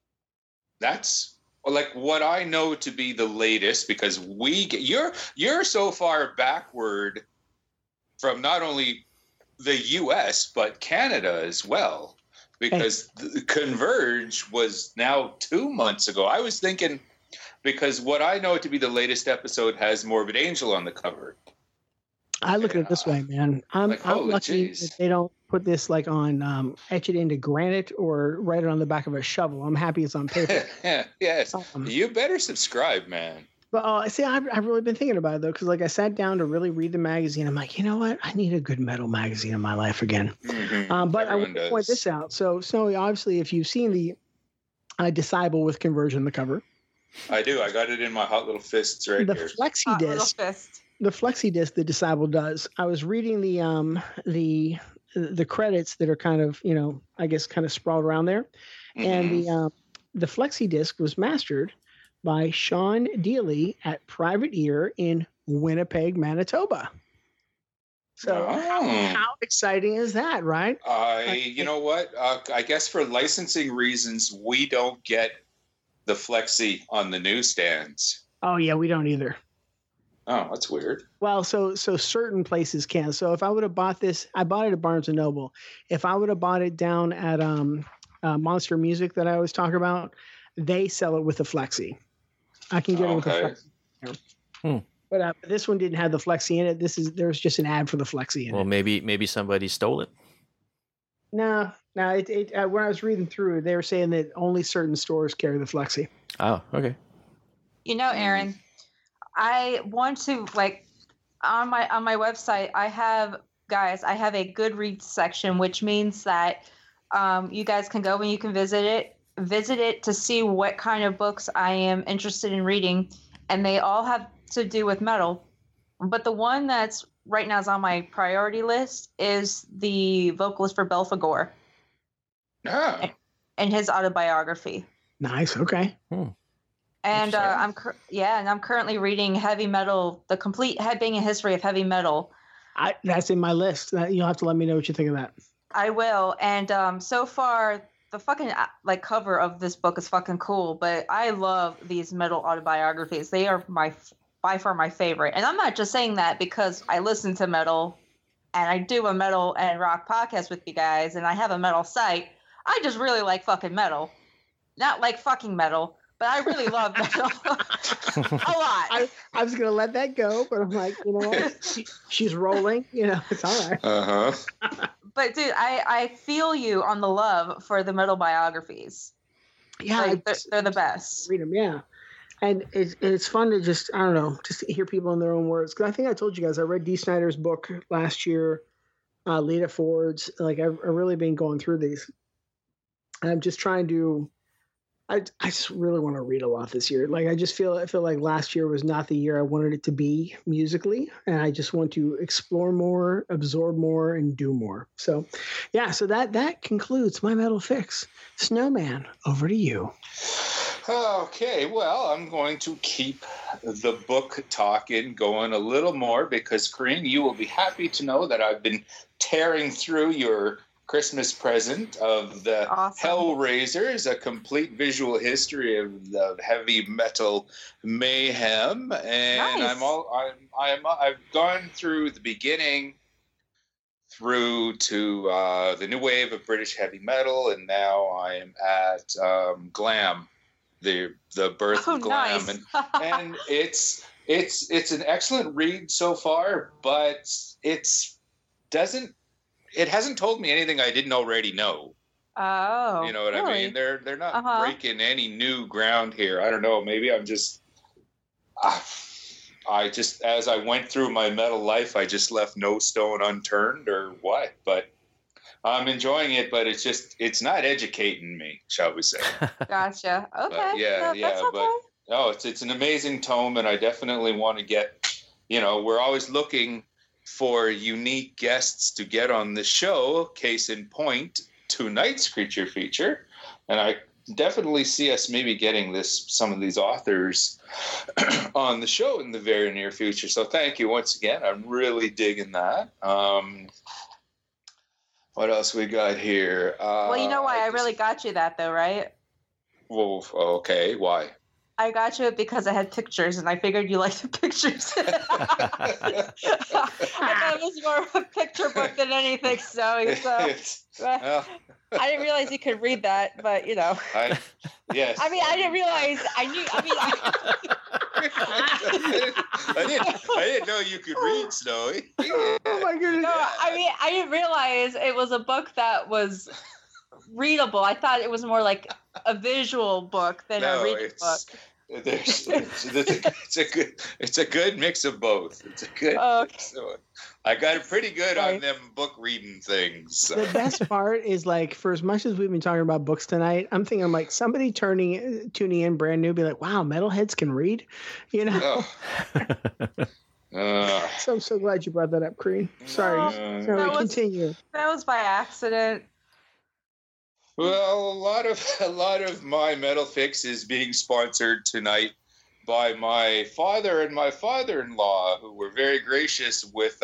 That's like what I know to be the latest because you're so far backward from not only the U.S. but Canada as well, because Converge was now 2 months ago. I was thinking because what I know to be the latest episode has Morbid Angel on the cover. I look at it this way, man. I'm lucky that they don't put this like on etch it into granite or write it on the back of a shovel. I'm happy it's on paper. Yes, you better subscribe, man. But see, I've really been thinking about it though, because like I sat down to really read the magazine. I'm like, you know what? I need a good metal magazine in my life again. But I want to point this out. So Snowy, obviously, if you've seen the Disciple with Converge on the cover, I do. I got it in my hot little fists right here. The flexi disc. The flexi disc the Disciple does. I was reading the credits that are kind of, you know, I guess kind of sprawled around there, and the flexi disc was mastered by Sean Dealey at Private Ear in Winnipeg, Manitoba. So how exciting is that, right? You know what? I guess for licensing reasons, we don't get the flexi on the newsstands. Oh yeah, we don't either. Oh, that's weird. Well, so certain places can. So if I would have bought this, I bought it at Barnes & Noble. If I would have bought it down at Monster Music that I always talk about, they sell it with the flexi. I can get it with the flexi. But this one didn't have the flexi in it. There's just an ad for the flexi in it. Well, maybe somebody stole it. No. When I was reading through, they were saying that only certain stores carry the flexi. Oh, okay. You know, Aaron, I want to on my website. I have a Goodreads section, which means that you guys can go and you can visit it to see what kind of books I am interested in reading, and they all have to do with metal. But the one that's right now is on my priority list is the vocalist for Belphegor. And his autobiography. Nice. Okay. And I'm currently reading Heavy Metal, the complete headbanging history of heavy metal. That's in my list. You'll have to let me know what you think of that. I will. And so far, the fucking cover of this book is fucking cool. But I love these metal autobiographies. They are by far my favorite. And I'm not just saying that because I listen to metal, and I do a metal and rock podcast with you guys, and I have a metal site. I just really like fucking metal, not like fucking metal. But I really love metal a lot. I was going to let that go, but I'm like, you know what? She's rolling. You know, it's all right. But, dude, I feel you on the love for the metal biographies. Yeah. They're the best. Read them, yeah. And it's fun to just, I don't know, just hear people in their own words. Because I think I told you guys, I read Dee Snider's book last year, Lita Ford's. I've really been going through these. And I'm just trying to... I just really want to read a lot this year. I feel like last year was not the year I wanted it to be musically, and I just want to explore more, absorb more, and do more. So, yeah. So that concludes my metal fix. Snowman, over to you. Okay, well, I'm going to keep the book talking going a little more because, Corinne, you will be happy to know that I've been tearing through your Christmas present of the Hellraisers, a complete visual history of the heavy metal mayhem, and nice. I've gone through the beginning through to the new wave of British heavy metal, and now I am at glam, the birth of glam, nice. and it's It's an excellent read so far, but it hasn't told me anything I didn't already know. Oh, you know what I really? mean? They're not breaking any new ground here. I don't know. Maybe I'm just. I just, as I went through my metal life, I just left no stone unturned or what. But I'm enjoying it, but it's not educating me, shall we say. Gotcha. Okay. But That's okay. But it's an amazing tome, and I definitely want to get, we're always looking for unique guests to get on the show. Case in point, tonight's Creature Feature. And I definitely see us maybe getting some of these authors on the show in the very near future. So thank you once again. I'm really digging that. What else we got here? Well, you know why I really got you that, though, right? Well, okay. Why? I got you it because I had pictures, and I figured you liked the pictures. I thought it was more of a picture book than anything, Snowy. So I didn't realize you could read that, but yes. I mean, I didn't realize. I didn't know you could read, Snowy. Oh my goodness! No, I didn't realize it was a book that was readable. I thought it was more like a visual book than a reading book. It's a good mix of both. It's a good. Mix of, I got it pretty good on them book reading things. So. The best part is like, for as much as we've been talking about books tonight, I'm thinking like somebody tuning in brand new, be like, "Wow, metalheads can read," Oh. So I'm so glad you brought that up, Kareen. Sorry. Continue. That was by accident. Well, a lot of my Metal Fix is being sponsored tonight by my father and my father-in-law, who were very gracious with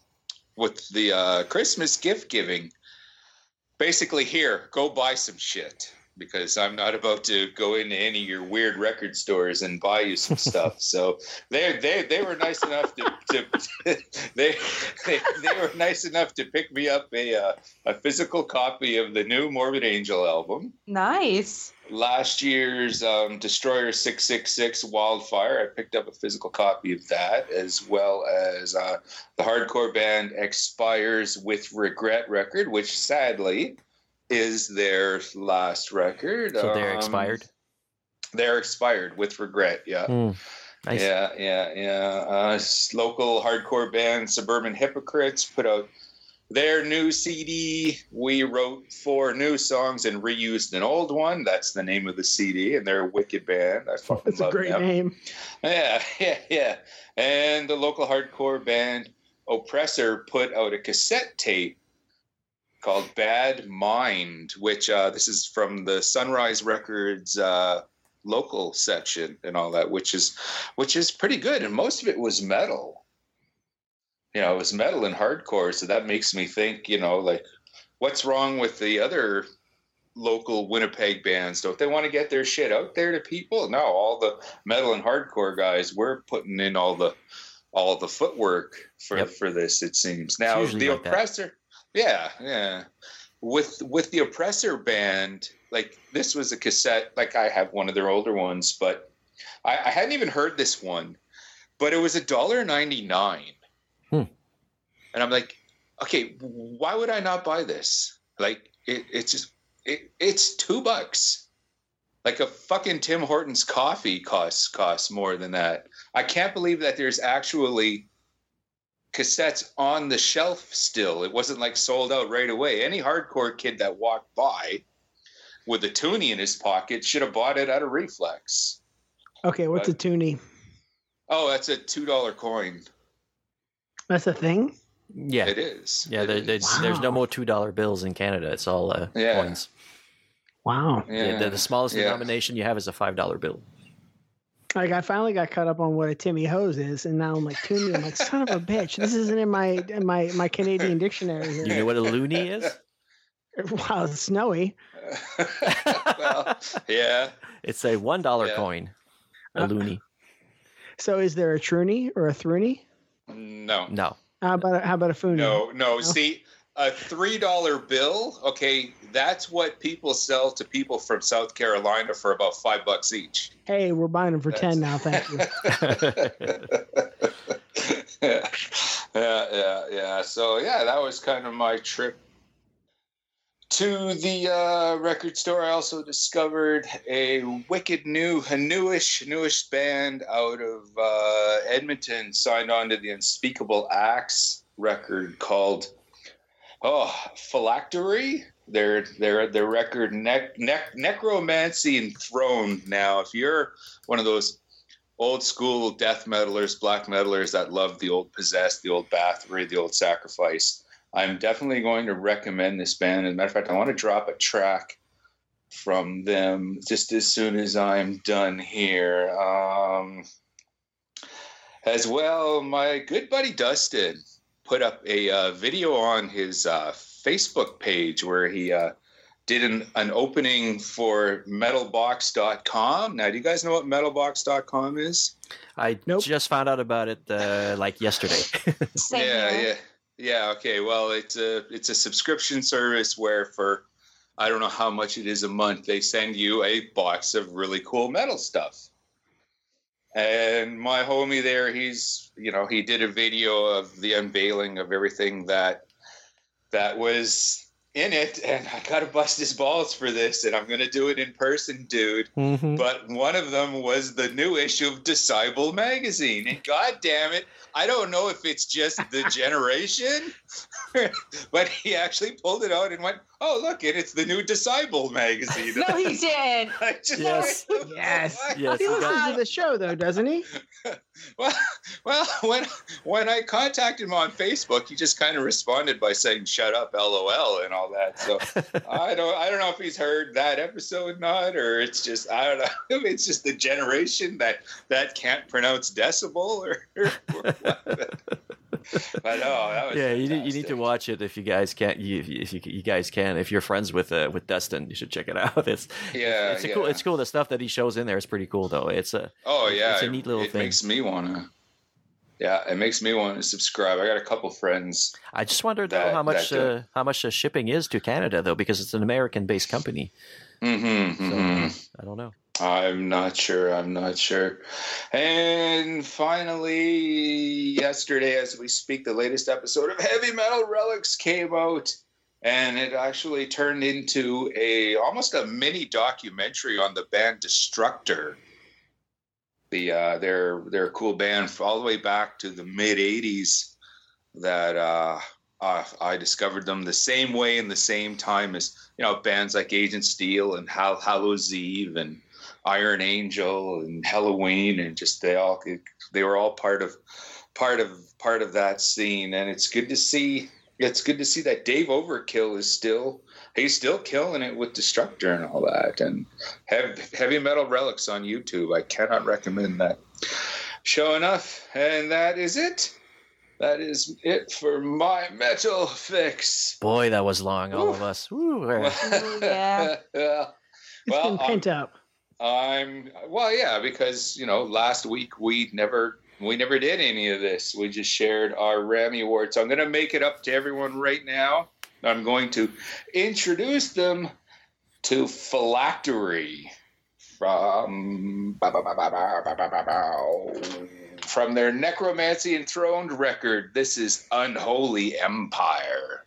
the Christmas gift giving. Basically, here, go buy some shit, because I'm not about to go into any of your weird record stores and buy you some stuff. So they were nice enough to they were nice enough to pick me up a physical copy of the new Morbid Angel album. Nice. Last year's Destroyer 666 Wildfire, I picked up a physical copy of that, as well as the hardcore band Expires with Regret record, which sadly is their last record. So they're expired? They're expired with regret, yeah. Nice. Yeah. Local hardcore band Suburban Hypocrites put out their new CD. We wrote 4 new songs and reused an old one. That's the name of the CD, and they're a wicked band. I fucking That's love a great them. name. Yeah. And the local hardcore band Oppressor put out a cassette tape called Bad Mind, which this is from the Sunrise Records local section and all that, which is pretty good. And most of it was metal. It was metal and hardcore. So that makes me think, like, what's wrong with the other local Winnipeg bands? Don't they want to get their shit out there to people? No, all the metal and hardcore guys, we're putting in all the footwork for this, it seems. Now, the like Oppressor... That. Yeah. With the Oppressor band, like, this was a cassette, like, I have one of their older ones, but I hadn't even heard this one, but it was $1.99. And I'm like, okay, why would I not buy this? Like, it's $2. Like, a fucking Tim Hortons coffee costs more than that. I can't believe that there's actually cassettes on the shelf still. It wasn't like sold out right away. Any hardcore kid that walked by with a toonie in his pocket should have bought it at a Reflex. Okay, what's a toonie? Oh, that's a $2 coin. That's a thing? Yeah. It is. Yeah, there's no more $2 bills in Canada. It's all coins. Wow. Yeah. The smallest denomination you have is a $5 bill. Like, I finally got caught up on what a Timmy Hose is, and now I'm like, Toonie. I'm like, son of a bitch. This isn't in my Canadian dictionary here. You know what a loony is? Wow, it's Snowy. Well, yeah. It's a $1 coin. A loony. So is there a Troonie or a Throonie? No. No. How about a Foonie? No. See, a $3 bill. Okay, that's what people sell to people from South Carolina for about $5 each. Hey, we're buying them for 10 now. Thank you. Yeah. So yeah, that was kind of my trip to the record store. I also discovered a newish band out of Edmonton, signed on to the Unspeakable Acts record called Phylactery. Their record Necromancy Enthroned. Now, if you're one of those old school death metalers, black metalers that love the old Possessed, the old Bathory, the old Sacrifice, I'm definitely going to recommend this band. As a matter of fact, I want to drop a track from them just as soon as I'm done here. As well, my good buddy Dustin put up a video on his Facebook page where he did an opening for metalbox.com. Now, do you guys know what metalbox.com is? I just found out about it like yesterday. Yeah. Okay. Well, it's a subscription service where for I don't know how much it is a month, they send you a box of really cool metal stuff. And my homie there, he did a video of the unveiling of everything that was in it, and I gotta bust his balls for this, and I'm gonna do it in person, dude. Mm-hmm. But one of them was the new issue of Disciple magazine, and god damn it, I don't know if it's just the generation, but he actually pulled it out and went, "Oh, look, it's the new Disciple magazine." No, he did. Yes. He listens to the show, though, doesn't he? Well, when I contacted him on Facebook, he just kind of responded by saying "shut up, LOL" and all that. So I don't know if he's heard that episode or not, or it's just I don't know if it's just the generation that can't pronounce decibel or But no, that was you need to watch it if you guys can't. If you guys can, if you're friends with Dustin, you should check it out. It's cool. It's cool. The stuff that he shows in there is pretty cool, though. It's a neat little thing. It makes me want to subscribe. I got a couple friends. I just wondered though how much the shipping is to Canada, though, because it's an American-based company. Mm-hmm. So, I don't know. I'm not sure. And finally, yesterday, as we speak, the latest episode of Heavy Metal Relics came out, and it actually turned into almost a mini documentary on the band Destructor. They're a cool band all the way back to the mid '80s. That I discovered them the same way in the same time as bands like Agent Steel and Hallows Eve and Iron Angel and Halloween, and just they were all part of that scene. And it's good to see that Dave Overkill is still killing it with Destructor and all that. And Heavy Metal Relics on YouTube, I cannot recommend that show enough. And that is it. That is it for my metal fix. Boy, that was long. All of us. Woo. Yeah. It's been pent up. Because last week we never did any of this. We just shared our Rammy Awards. So I'm going to make it up to everyone right now. I'm going to introduce them to Phylactery from their Necromancy Enthroned record. This is Unholy Empire.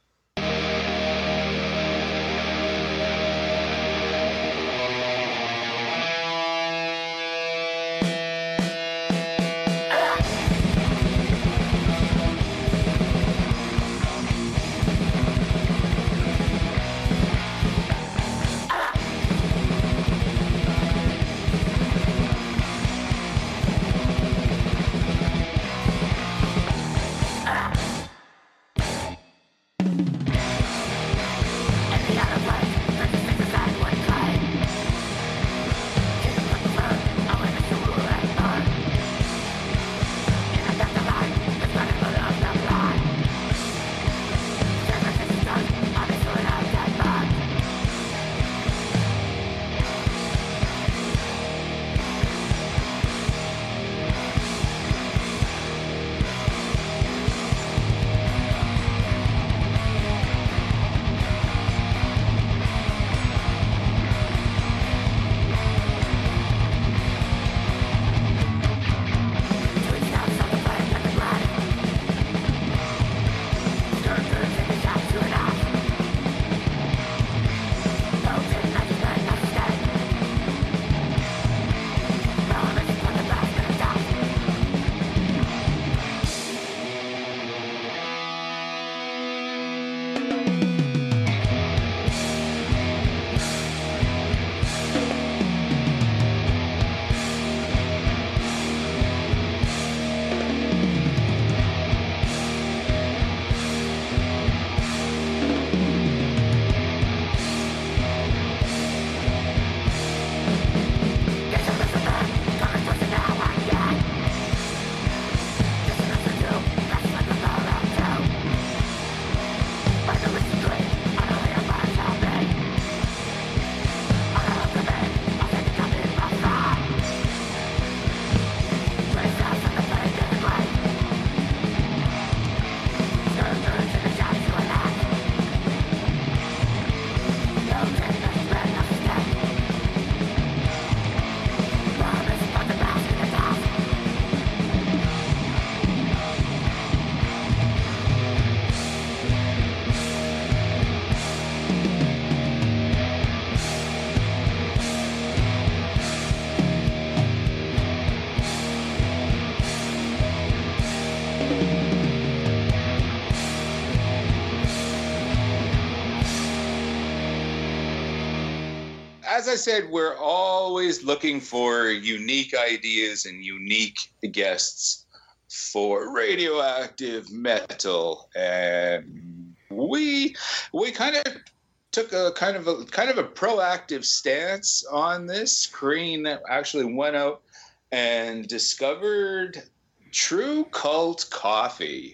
As I said, we're always looking for unique ideas and unique guests for Radioactive Metal, and we kind of took a kind of a proactive stance on this. Kareen actually went out and discovered True Cult Coffee,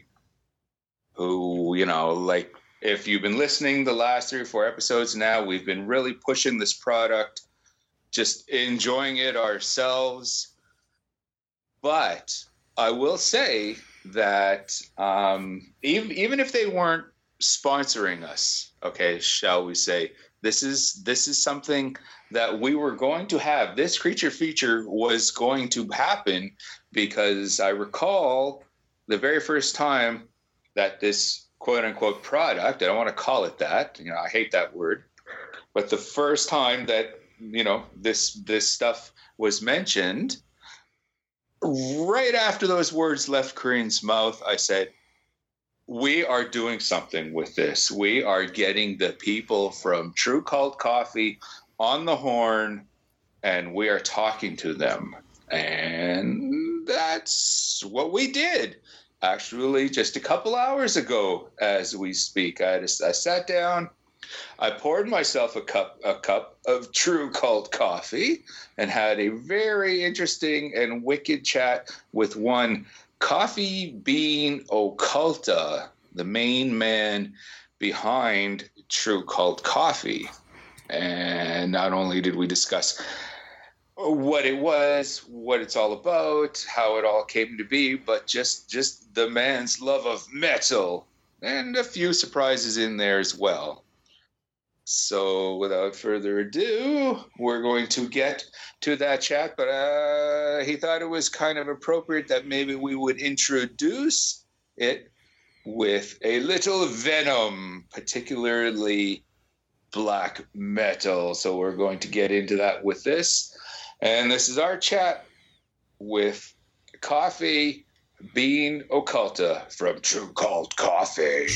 who, you know, like, if you've been listening the last 3 or 4 episodes now, we've been really pushing this product, just enjoying it ourselves. But I will say that even if they weren't sponsoring us, okay, shall we say, this is something that we were going to have. This creature feature was going to happen because I recall the very first time that this quote-unquote product, I don't want to call it that, you know, I hate that word, but the first time that, you know, this stuff was mentioned, right after those words left Kareen's mouth, I said, we are doing something with this. We are getting the people from True Cult Coffee on the horn, and we are talking to them. And that's what we did. Actually, just a couple hours ago, as we speak, I sat down, I poured myself a cup of True Cult Coffee, and had a very interesting and wicked chat with one Coffee Bean Occulta, the main man behind True Cult Coffee. And not only did we discuss what it was, what it's all about, how it all came to be, but just the man's love of metal, and a few surprises in there as well. So without further ado, we're going to get to that chat, but he thought it was kind of appropriate that maybe we would introduce it with a little Venom, particularly black metal. So we're going to get into that with this. And this is our chat with Coffee Bean Occulta from True Cult Coffee.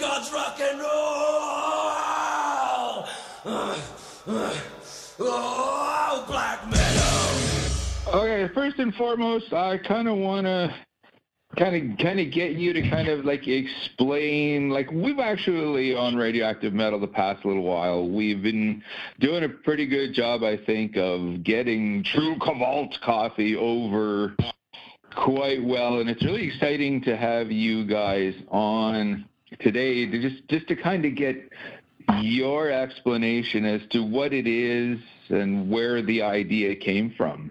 God's rock and roll. Oh, black metal. Okay, first and foremost, I kind of want to kind of get you to kind of like explain, like we've actually on Radioactive Metal the past little while, we've been doing a pretty good job, I think, of getting True Cavalt coffee over quite well, and it's really exciting to have you guys on today to just to kind of get your explanation as to what it is and where the idea came from.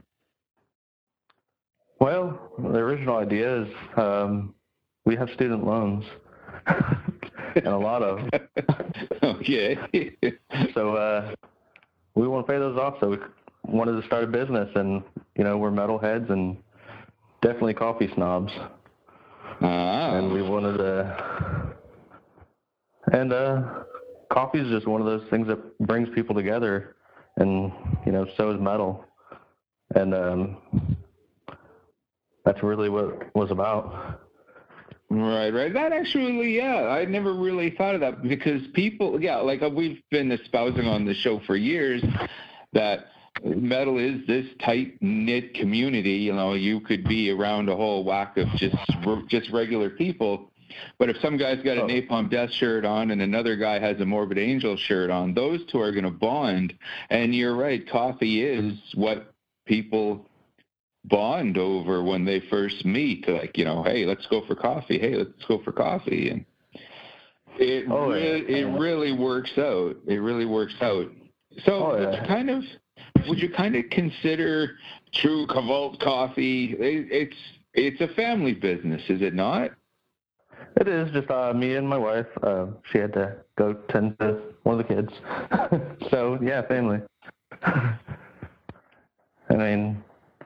Well, the original idea is we have student loans, and a lot of them. Okay. So we want to pay those off, so we wanted to start a business, and, you know, we're metalheads and definitely coffee snobs. And we wanted to... And coffee is just one of those things that brings people together, and, you know, so is metal. And... that's really what it was about. Right. That actually, yeah, I never really thought of that because people, yeah, like we've been espousing on the show for years that metal is this tight-knit community. You know, you could be around a whole whack of just regular people, but if some guy's got a Napalm Death shirt on and another guy has a Morbid Angel shirt on, those two are going to bond. And you're right, coffee is what people bond over when they first meet, like, you know, hey, let's go for coffee. Hey, let's go for coffee. And it really works out. It really works out. So would you kind of consider True Cavalt Coffee, it's a family business, is it not? It is just me and my wife. She had to go tend to one of the kids. So, yeah, family. I mean...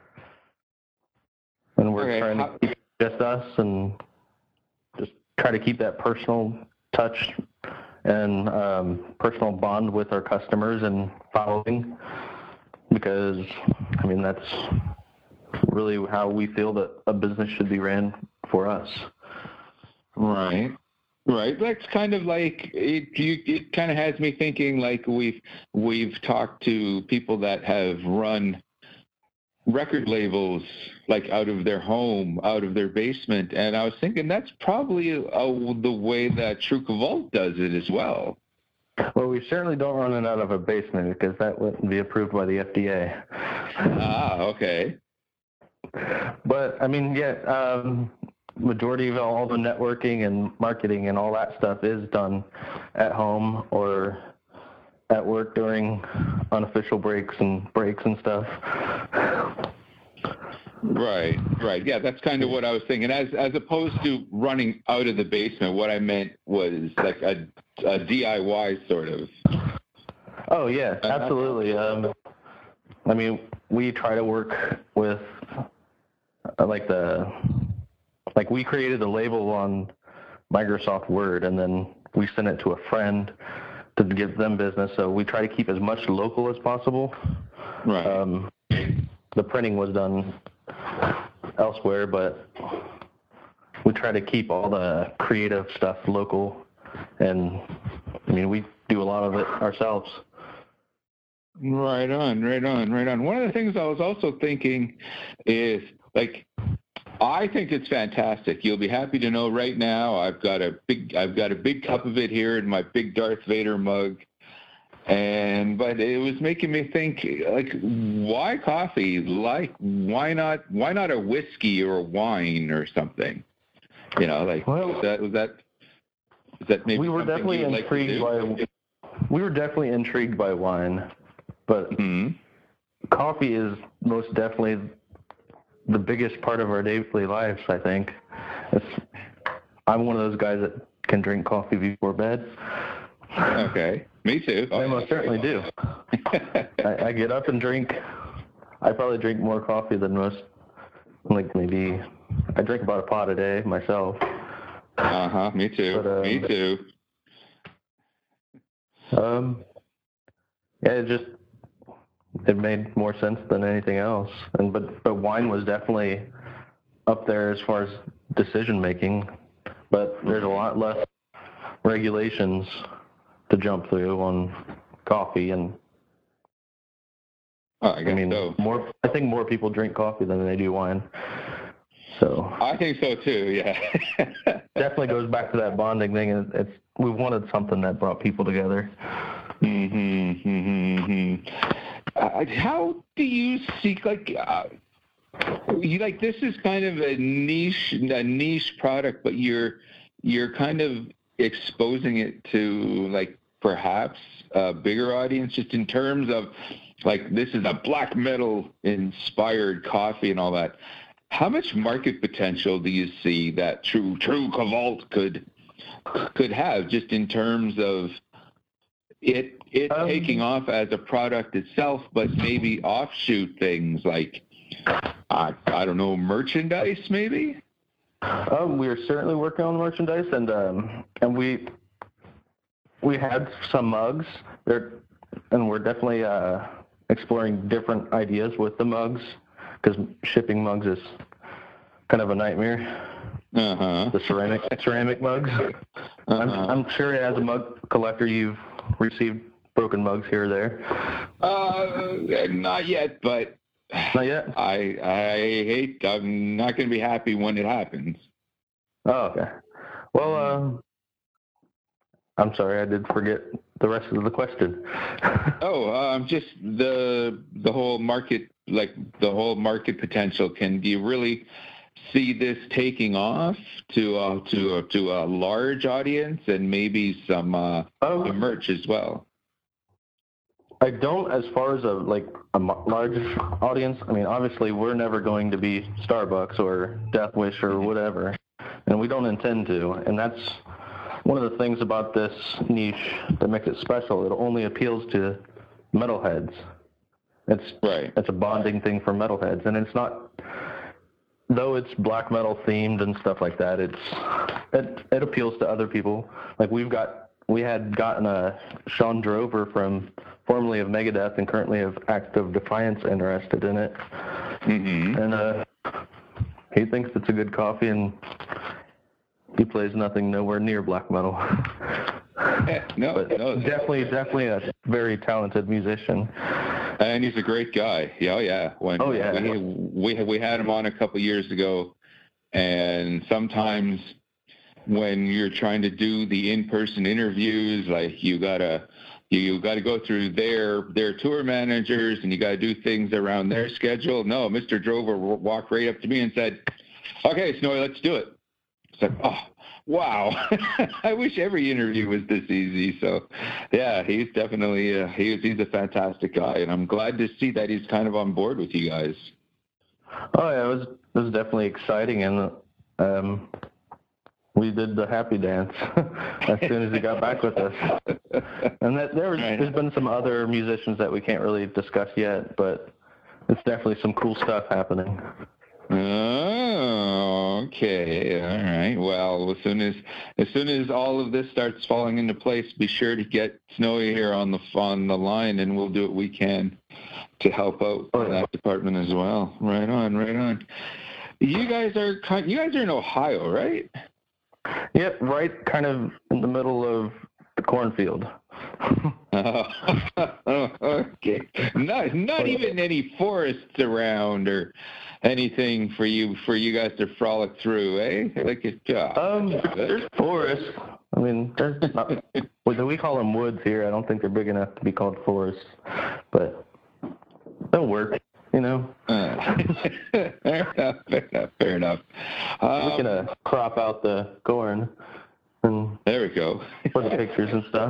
And we're trying to keep just us and just try to keep that personal touch and personal bond with our customers and following, because, I mean, that's really how we feel that a business should be ran for us. Right. That's kind of like, it kind of has me thinking like we've talked to people that have run record labels like out of their home, out of their basement, and I was thinking that's probably the way that True Cavalt does it as well. Well, we certainly don't run it out of a basement because that wouldn't be approved by the FDA. Okay. But I mean, yeah, majority of all the networking and marketing and all that stuff is done at home or at work during unofficial breaks and stuff. Right. Yeah, that's kind of what I was thinking. As opposed to running out of the basement, what I meant was like a DIY sort of. Oh, yeah, absolutely. I mean, we try to work with, we created a label on Microsoft Word, and then we sent it to a friend to give them business, so we try to keep as much local as possible. Right. The printing was done elsewhere, but we try to keep all the creative stuff local, and I mean, we do a lot of it ourselves. Right on. One of the things I was also thinking is, like, I think it's fantastic. You'll be happy to know right now I've got a big cup of it here in my big Darth Vader mug. But it was making me think, like, why coffee? Like, why not a whiskey or a wine or something? You know, like, is that maybe we were definitely intrigued we were definitely intrigued by wine, but coffee is most definitely the biggest part of our daily lives, I think. I'm one of those guys that can drink coffee before bed. Okay, me too. I most certainly do. I get up and drink. I probably drink more coffee than most. Like, maybe I drink about a pot a day myself. Me too. But, me too. Yeah, it made more sense than anything else. But wine was definitely up there as far as decision making. But there's a lot less regulations to jump through on coffee, and I mean, so. I think more people drink coffee than they do wine. So I think so too. Yeah, definitely goes back to that bonding thing. And we wanted something that brought people together. How do you see this is kind of a niche product, but you're kind of exposing it to like perhaps a bigger audience, just in terms of like this is a black metal inspired coffee and all that. How much market potential do you see that True Cavalt could have, just in terms of it taking off as a product itself, but maybe offshoot things like I don't know, merchandise maybe? We're certainly working on merchandise, and we had some mugs there, and we're definitely exploring different ideas with the mugs, because shipping mugs is kind of a nightmare. The ceramic mugs. I'm sure as a mug collector you've received broken mugs here or there. Not yet, but not yet. I'm not going to be happy when it happens. Oh, okay. Well, I'm sorry, I did forget the rest of the question. Just the whole market, like the whole market potential. Do you really see this taking off to a large audience, and maybe some merch as well? I don't, as far as a large audience. I mean, obviously, we're never going to be Starbucks or Death Wish or whatever, and we don't intend to. And that's one of the things about this niche that makes it special. It only appeals to metalheads. It's a bonding thing for metalheads, and it's not. Though it's black metal themed and stuff like that, it appeals to other people. Like we had gotten a Sean Drover formerly of Megadeth and currently of Act of Defiance interested in it. And he thinks it's a good coffee, and he plays nothing nowhere near black metal. Definitely a very talented musician. And he's a great guy. We had him on a couple years ago, and sometimes when you're trying to do the in-person interviews, like you gotta go through their tour managers, and you gotta do things around their schedule. No, Mr. Drover walked right up to me and said, "Okay, Snowy, let's do it." It's like, oh, wow. I wish every interview was this easy. So, yeah, he's definitely he's a fantastic guy, and I'm glad to see that he's kind of on board with you guys. Oh yeah, it was definitely exciting, and we did the happy dance as soon as he got back with us. And there's been some other musicians that we can't really discuss yet, but it's definitely some cool stuff happening. Oh, okay. All right. Well, as soon as all of this starts falling into place, be sure to get Snowy here on the line, and we'll do what we can to help out that department as well. Right on. You guys are in Ohio, right? Yep, right, kind of in the middle of the cornfield. Okay. Not even any forests around or anything for you guys to frolic through, eh? Like it's there's forests. I mean, there's not. We call them woods here. I don't think they're big enough to be called forests, but they'll work. You know. Fair enough. We can crop out the corn. And there we go. For the pictures and stuff.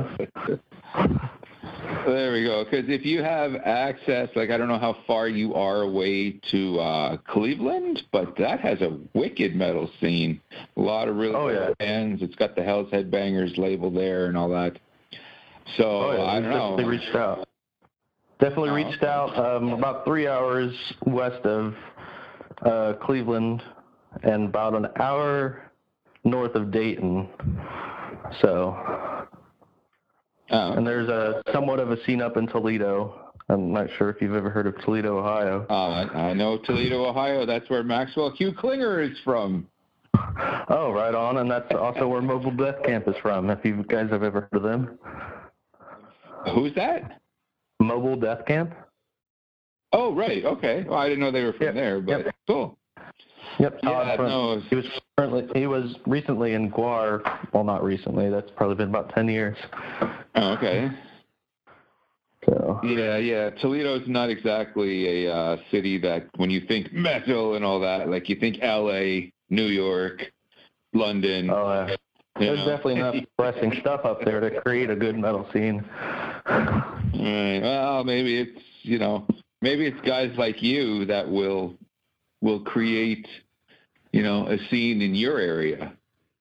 There we go. Because if you have access, like I don't know how far you are away to Cleveland, but that has a wicked metal scene. A lot of really good bands. It's got the Hell's Headbangers label there and all that. So I don't know. They reached out. Definitely reached out. About 3 hours west of Cleveland and about an hour north of Dayton. So, and there's somewhat of a scene up in Toledo. I'm not sure if you've ever heard of Toledo, Ohio. I know Toledo, Ohio. That's where Maxwell Q. Klinger is from. Oh, right on. And that's also where Mobile Death Camp is from, if you guys have ever heard of them. Who's that? Mobile Death Camp. Oh, right. Okay. Well, I didn't know they were from there, but cool. Yep. Yeah, no. He was recently in Guar. Well, not recently. That's probably been about 10 years. Oh, okay. So. Yeah. Toledo's not exactly a city that, when you think metal and all that, like you think L.A., New York, London. Oh, there's definitely enough pressing stuff up there to create a good metal scene. Right. Well, maybe it's guys like you that will create, a scene in your area.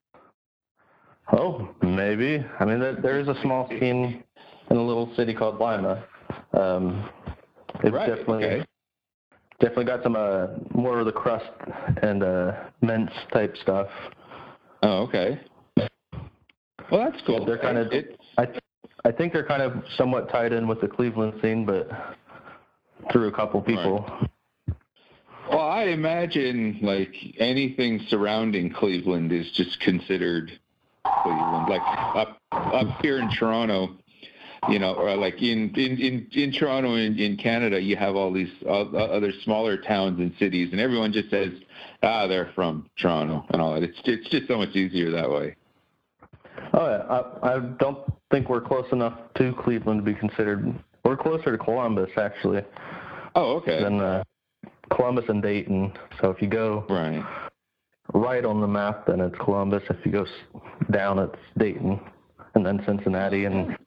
Oh, maybe. I mean, there is a small scene in a little city called Lima. It's definitely got some more of the crust and mince type stuff. Oh, okay. Well, that's cool. They're kind of. I think they're kind of somewhat tied in with the Cleveland scene, but through a couple people. Right. Well, I imagine like anything surrounding Cleveland is just considered Cleveland. Like up here in Toronto, or like in Toronto in Canada, you have all these other smaller towns and cities, and everyone just says, they're from Toronto and all that. It's just so much easier that way. Oh, yeah. I don't think we're close enough to Cleveland to be considered. We're closer to Columbus, actually. Oh, okay. Than Columbus and Dayton. So if you go right on the map, then it's Columbus. If you go down, it's Dayton, and then Cincinnati. And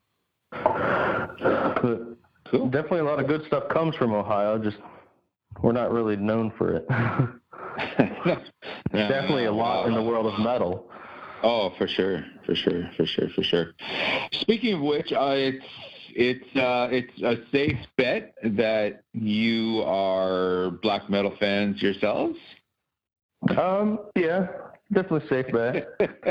cool. Definitely a lot of good stuff comes from Ohio. Just we're not really known for it. Definitely a lot in the world of metal. Oh, for sure. Speaking of which, it's a safe bet that you are black metal fans yourselves. Yeah, definitely safe bet.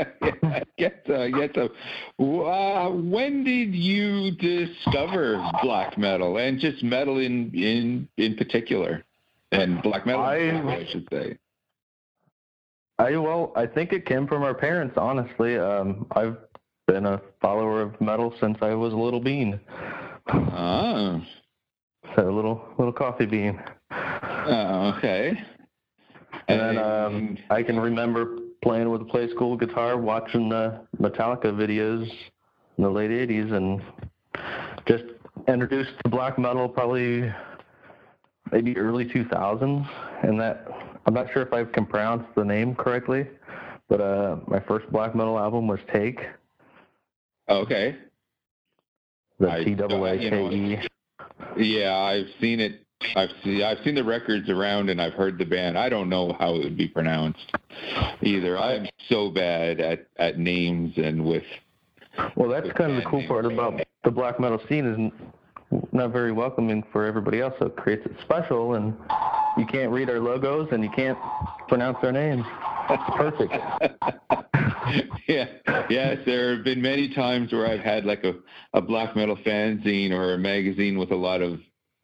When did you discover black metal and just metal in particular, and black metal, I should say? I think it came from our parents, honestly. I've been a follower of metal since I was a little bean. Oh. So a little coffee bean. Okay. And then I can remember playing with a Play School guitar, watching the Metallica videos in the late 80s, and just introduced to black metal probably maybe early 2000s. And that, I'm not sure if I can pronounce the name correctly, but my first black metal album was Take. Okay. The T-A-A-K-E. Yeah, I've seen it. I've seen the records around, and I've heard the band. I don't know how it would be pronounced either. I'm so bad at names and with. Well, that's kind of the cool part about the black metal scene, is not very welcoming for everybody else, so it creates it special, and you can't read our logos and you can't pronounce our names. That's perfect. Yes, there have been many times where I've had like a black metal fanzine or a magazine with a lot of,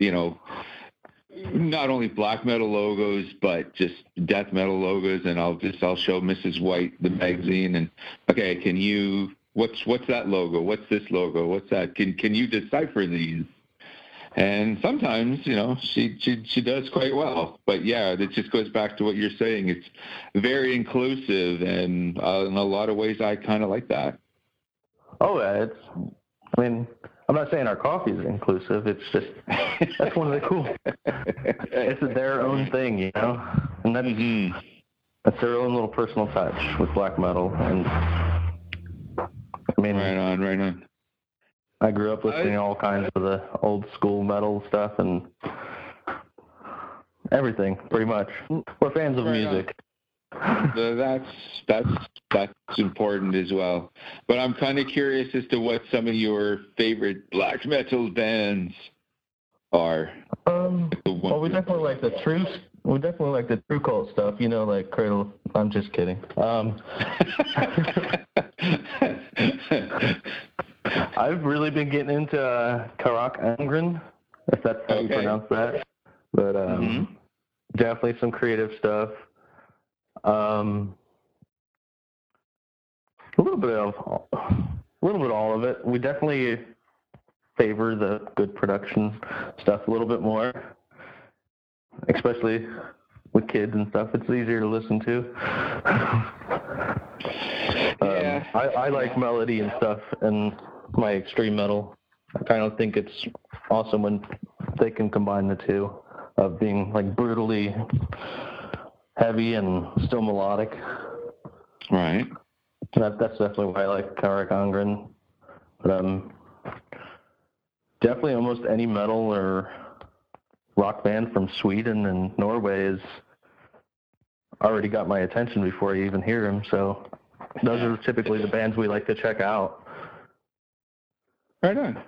not only black metal logos, but just death metal logos, and I'll show Mrs. White the magazine, and okay, what's that logo? What's this logo? What's that? Can you decipher these? And sometimes, she does quite well. But yeah, it just goes back to what you're saying. It's very inclusive, and in a lot of ways, I kind of like that. Oh, yeah. I'm not saying our coffee is inclusive. It's just, that's one of the cool. It's their own thing, and that's their own little personal touch with black metal. And right on. I grew up listening to all kinds of the old school metal stuff and everything, pretty much. We're fans of music. That's important as well. But I'm kind of curious as to what some of your favorite black metal bands are. Well, we definitely like the True Cult stuff, like Cradle. I'm just kidding. I've really been getting into Karak Angren, if that's how you pronounce that. But definitely some creative stuff. A little bit of all of it. We definitely favor the good production stuff a little bit more, especially with kids and stuff. It's easier to listen to. I like melody and stuff and my extreme metal. I kind of think it's awesome when they can combine the two of being like brutally heavy and still melodic. Right. That's definitely why I like Karak Angren. But definitely almost any metal or rock band from Sweden and Norway is already got my attention before I even hear them. So those are typically the bands we like to check out. Right on.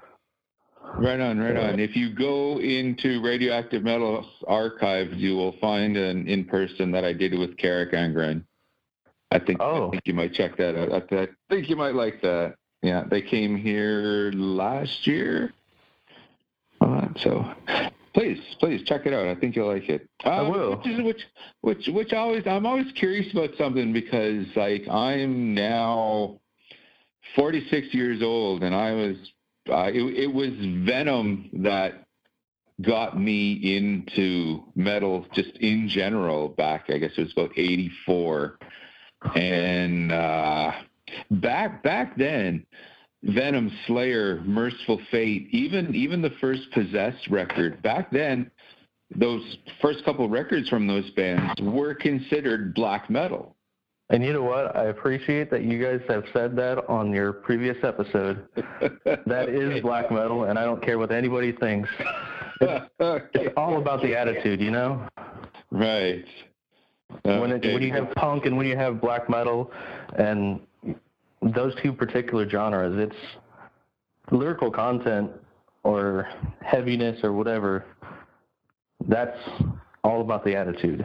If you go into Radioactive Metal's archives, you will find an in-person that I did with Karak Angren. I think you might check that out. I think you might like that. Yeah, they came here last year. So please check it out. I think you'll like it. I will. I'm always curious about something because like I'm now 46 years old, and I was it was Venom that got me into metal just in general back, I guess it was about 84. And back then, Venom, Slayer, Merciful Fate, even the first Possessed record, back then, those first couple records from those bands were considered black metal. And you know what? I appreciate that you guys have said that on your previous episode. That is black metal, and I don't care what anybody thinks. It's all about the attitude, you know? Right. When you have punk and when you have black metal and those two particular genres, it's lyrical content or heaviness or whatever. That's all about the attitude.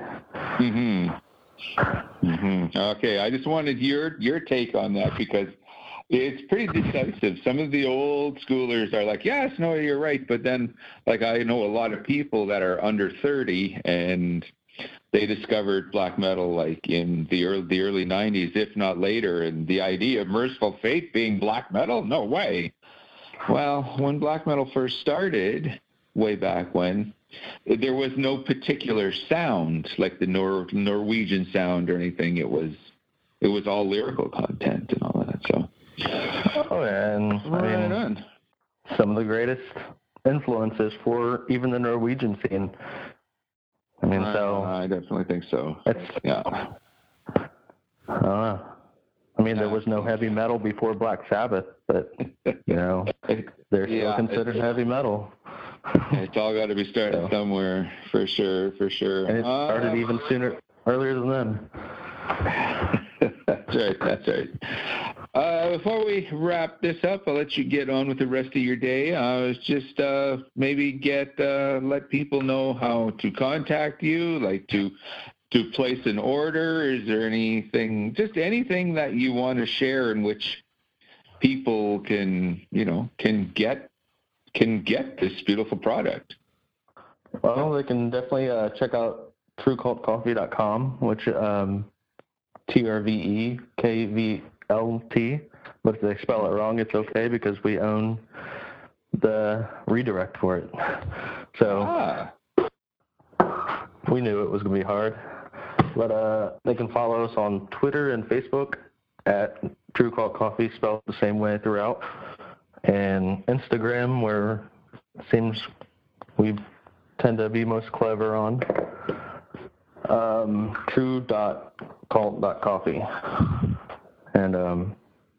Okay, I just wanted your take on that because it's pretty decisive. Some of the old schoolers are like, yes, no, you're right. But then, like, I know a lot of people that are under 30 and they discovered black metal like in the early 90s, if not later. And the idea of Merciful Fate being black metal, no way. Well, when black metal first started, way back when, there was no particular sound like the Norwegian sound or anything. It was all lyrical content and all that. So, and I mean, some of the greatest influences for even the Norwegian scene. I mean, I definitely think so. Yeah. I don't know. I mean, there was no heavy metal before Black Sabbath, but you know, they're still considered heavy metal. It's all got to be started somewhere, for sure. And it started even earlier than them. That's right. Before we wrap this up, I'll let you get on with the rest of your day. I was just maybe let people know how to contact you, like to place an order. Is there anything that you want to share in which people can get this beautiful product? Well, they can definitely check out TrueCultCoffee.com, which TRVEKVLT. But if they spell it wrong, it's okay because we own the redirect for it. So we knew it was going to be hard. But they can follow us on Twitter and Facebook at True Cult Coffee, spelled the same way throughout. And Instagram, where it seems we tend to be most clever on. True.cult.coffee. And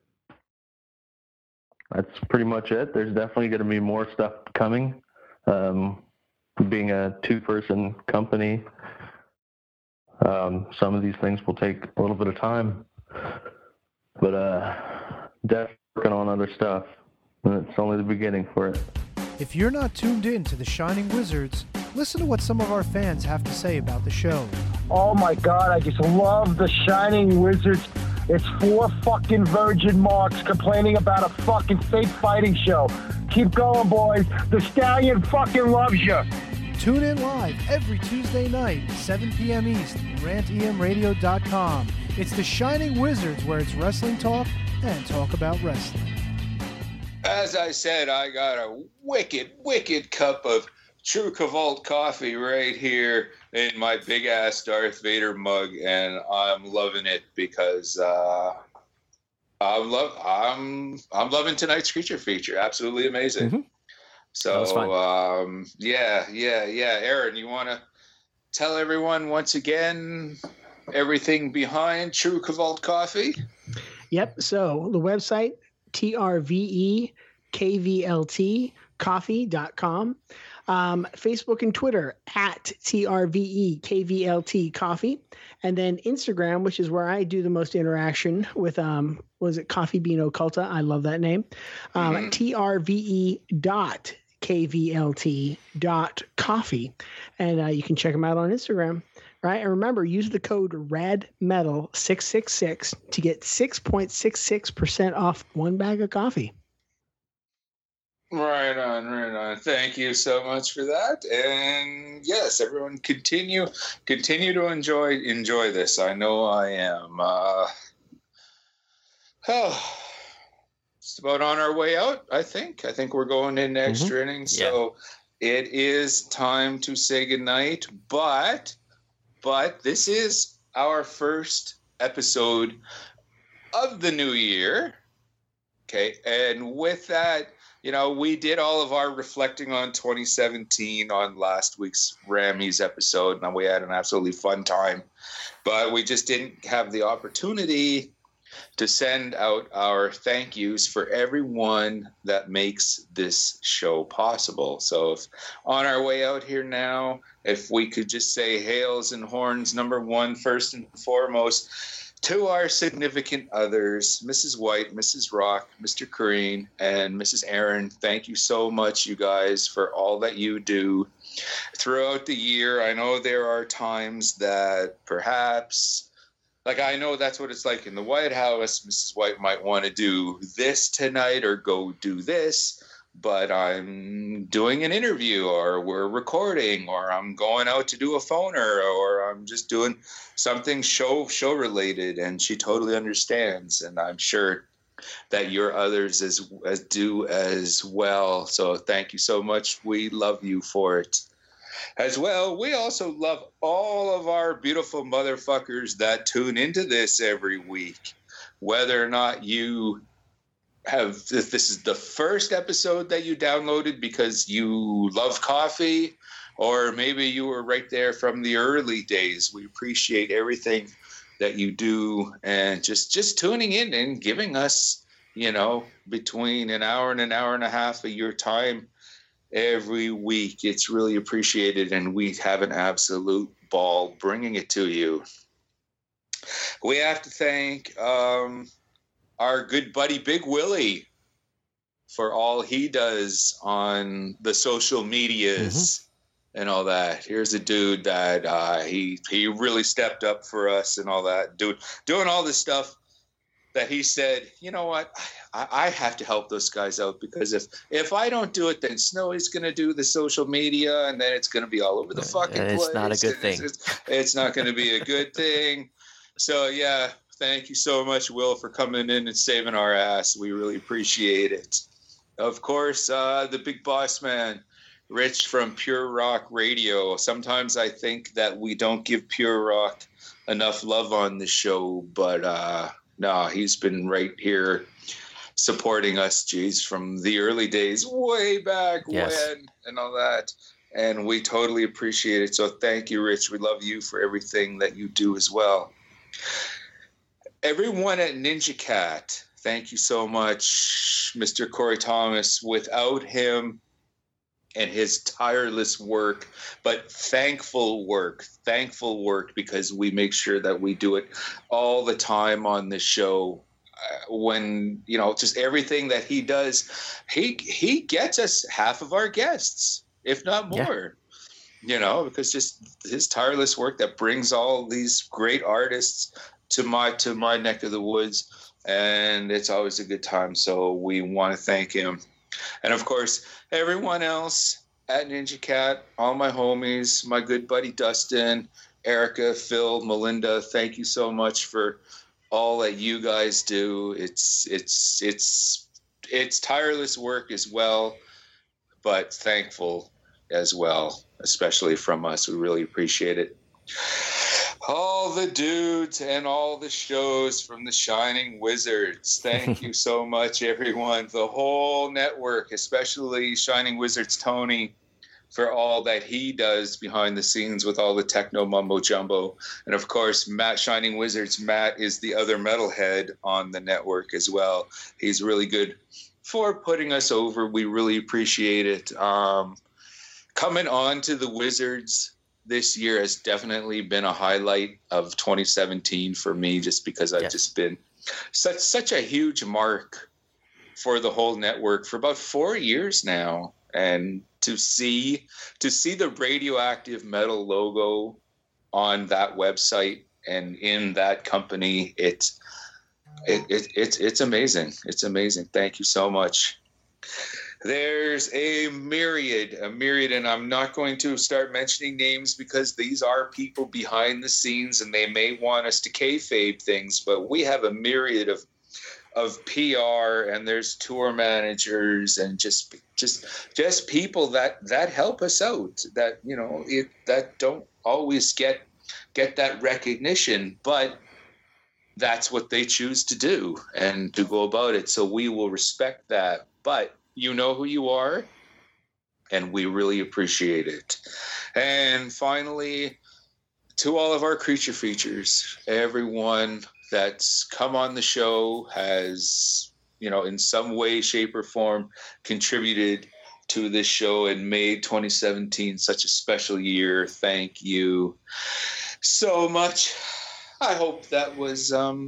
that's pretty much it. There's definitely going to be more stuff coming. Being a two-person company, some of these things will take a little bit of time. But definitely working on other stuff. And it's only the beginning for it. If you're not tuned in to The Shining Wizards, listen to what some of our fans have to say about the show. Oh my God, I just love The Shining Wizards. It's 4 fucking virgin marks complaining about a fucking fake fighting show. Keep going, boys. The Stallion fucking loves you. Tune in live every Tuesday night, 7 p.m. East, rantemradio.com. It's the Shining Wizards, where it's wrestling talk and talk about wrestling. As I said, I got a wicked cup of True Cavalt coffee right here in my big ass Darth Vader mug, and I'm loving it because I'm loving tonight's creature feature. Absolutely amazing. Mm-hmm. So yeah. Aaron, you want to tell everyone once again everything behind True Cavalt coffee? Yep. So the website, trvekvltcoffee.com. Facebook and Twitter at TRVEKVLT Coffee. And then Instagram, which is where I do the most interaction with, was it Coffee Bean Occulta? I love that name. TRVE.KVLT.coffee. And you can check them out on Instagram. Right. And remember, use the code RADMETAL666 to get 6.66% off one bag of coffee. Right on. Thank you so much for that. And yes, everyone continue to enjoy this. I know I am. It's about on our way out, I think. I think we're going in extra innings. Yeah. So it is time to say goodnight. But this is our first episode of the new year. Okay. And with that, we did all of our reflecting on 2017 on last week's Rammies episode, and we had an absolutely fun time. But we just didn't have the opportunity to send out our thank yous for everyone that makes this show possible. So if on our way out here now, if we could just say hails and horns, number one, first and foremost, to our significant others, Mrs. White, Mrs. Rock, Mr. Kareen, and Mrs. Aaron, thank you so much, you guys, for all that you do throughout the year. I know there are times that perhaps, like I know that's what it's like in the White House. Mrs. White might want to do this tonight or go do this, but I'm doing an interview or we're recording or I'm going out to do a phoner or I'm just doing something show related, and she totally understands, and I'm sure that your others as do as well. So thank you so much. We love you for it as well. We also love all of our beautiful motherfuckers that tune into this every week, whether or not you have, if this is the first episode that you downloaded because you love coffee, or maybe you were right there from the early days. We appreciate everything that you do, and just tuning in and giving us, between an hour and a half of your time every week. It's really appreciated, and we have an absolute ball bringing it to you. We have to thank our good buddy Big Willie for all he does on the social medias and all that. Here's a dude that he really stepped up for us and all that, doing all this stuff that he said, you know what, I have to help those guys out, because if I don't do it, then Snowy's going to do the social media, and then it's going to be all over the fucking place. It's not a good thing. It's not going to be a good thing. So, yeah, thank you so much, Will, for coming in and saving our ass. We really appreciate it. Of course, the big boss man, Rich from Pure Rock Radio. Sometimes I think that we don't give Pure Rock enough love on the show, but no, he's been right here supporting us, from the early days, way back when, and all that. And we totally appreciate it. So thank you, Rich. We love you for everything that you do as well. Everyone at Ninja Cat, thank you so much, Mr. Corey Thomas. Without him and his tireless work, but thankful work, because we make sure that we do it all the time on the show. When, just everything that he does, he gets us half of our guests, if not more, because just his tireless work that brings all these great artists to my neck of the woods, and it's always a good time. So we want to thank him. And of course, everyone else at Ninja Cat, all my homies, my good buddy Dustin, Erica, Phil, Melinda, thank you so much for all that you guys do. It's tireless work as well, but thankful as well, especially from us. We really appreciate it. All the dudes and all the shows from the Shining Wizards. Thank you so much, everyone. The whole network, especially Shining Wizards Tony, for all that he does behind the scenes with all the techno mumbo jumbo. And of course, Matt, Shining Wizards, Matt is the other metalhead on the network as well. He's really good for putting us over. We really appreciate it. Coming on to the Wizards this year has definitely been a highlight of 2017 for me, just because I've just been such a huge mark for the whole network for about 4 years now. And to see the Radioactive Metal logo on that website and in that company, it's amazing. It's amazing. Thank you so much. There's a myriad, and I'm not going to start mentioning names because these are people behind the scenes and they may want us to kayfabe things, but we have a myriad of PR, and there's tour managers and just people that help us out, that, you know, that don't always get that recognition, but that's what they choose to do and to go about it. So we will respect that, but you know who you are, and we really appreciate it. And finally, to all of our creature features, everyone that's come on the show has, you know, in some way, shape, or form contributed to this show and made 2017 such a special year. Thank you so much. I hope that was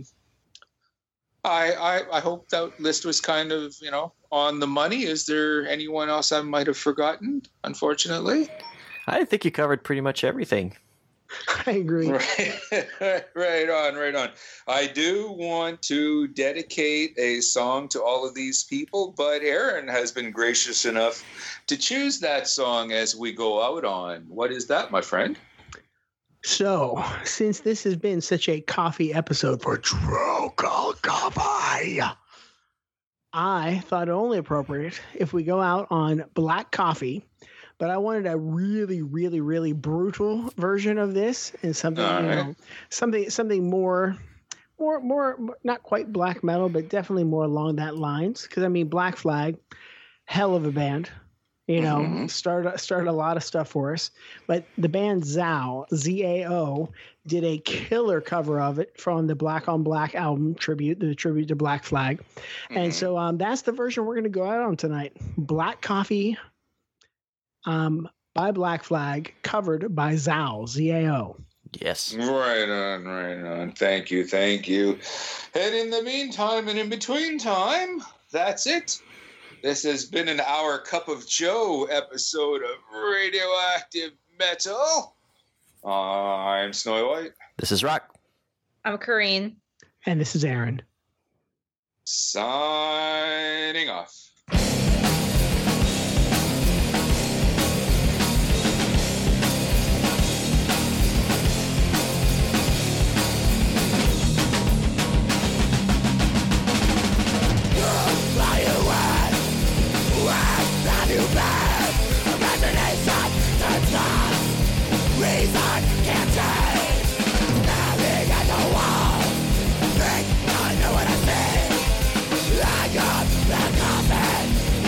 I hope that list was kind of, you know, on the money. Is there anyone else I might have forgotten, unfortunately? I think you covered pretty much everything. I agree. Right on. I do want to dedicate a song to all of these people, but Aaron has been gracious enough to choose that song as we go out on. What is that, my friend? So, since this has been such a coffee episode for True Cold Coffee, I thought it only appropriate if we go out on black coffee, but I wanted a really, really, really brutal version of this, and something, something more, not quite black metal, but definitely more along that lines. Because I mean, Black Flag, hell of a band. You know, started a lot of stuff for us. But the band Zao, Z-A-O, did a killer cover of it from the Black on Black album, the tribute to Black Flag. And so that's the version we're going to go out on tonight. Black Coffee by Black Flag, covered by Zao, Z-A-O. Yes. Right on. Thank you. And in the meantime and in between time, that's it. This has been an Our Cup of Joe episode of Radioactive Metal. I'm Snowy White. This is Rock. I'm Corrine. And this is Aaron. Signing off. Reason can't change. Standing at the wall, think I know what I see. I got the coffin.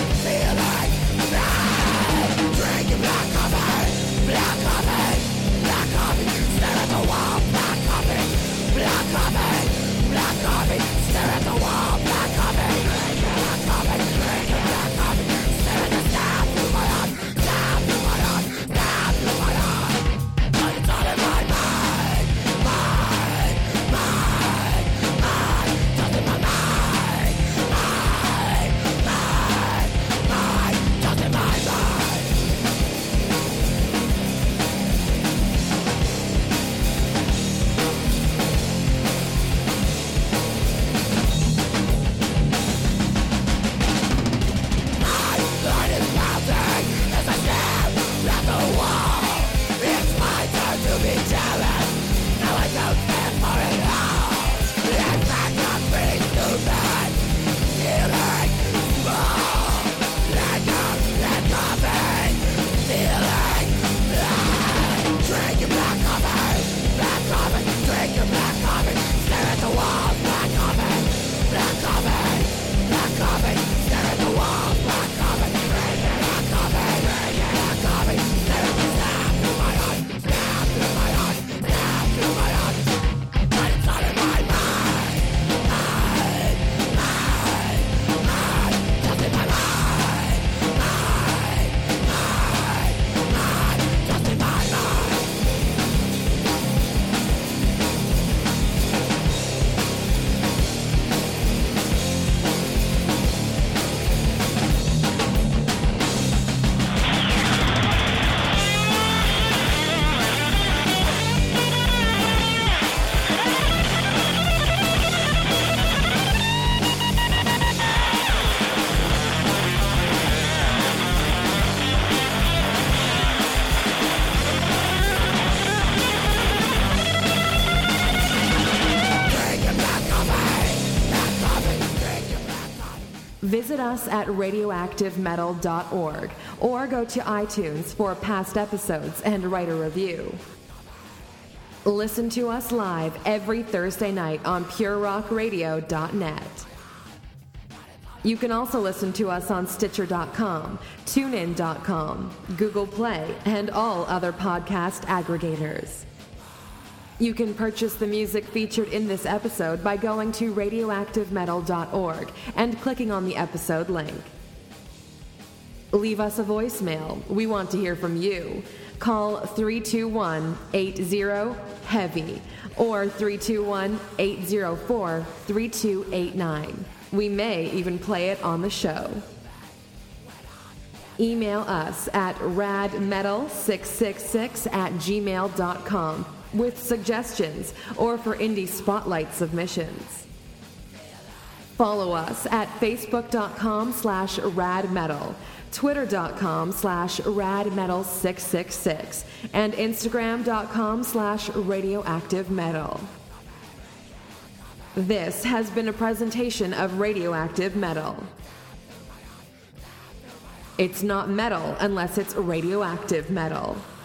Visit us at radioactivemetal.org or go to iTunes for past episodes and write a review. Listen to us live every Thursday night on purerockradio.net. You can also listen to us on Stitcher.com, TuneIn.com, Google Play, and all other podcast aggregators. You can purchase the music featured in this episode by going to radioactivemetal.org and clicking on the episode link. Leave us a voicemail. We want to hear from you. Call 321-80-HEAVY or 321-804-3289. We may even play it on the show. Email us at radmetal666@gmail.com with suggestions or for indie spotlight submissions. Follow us at facebook.com/radmetal, twitter.com/radmetal666, and instagram.com/radioactivemetal. This has been a presentation of Radioactive Metal. It's not metal unless it's radioactive metal.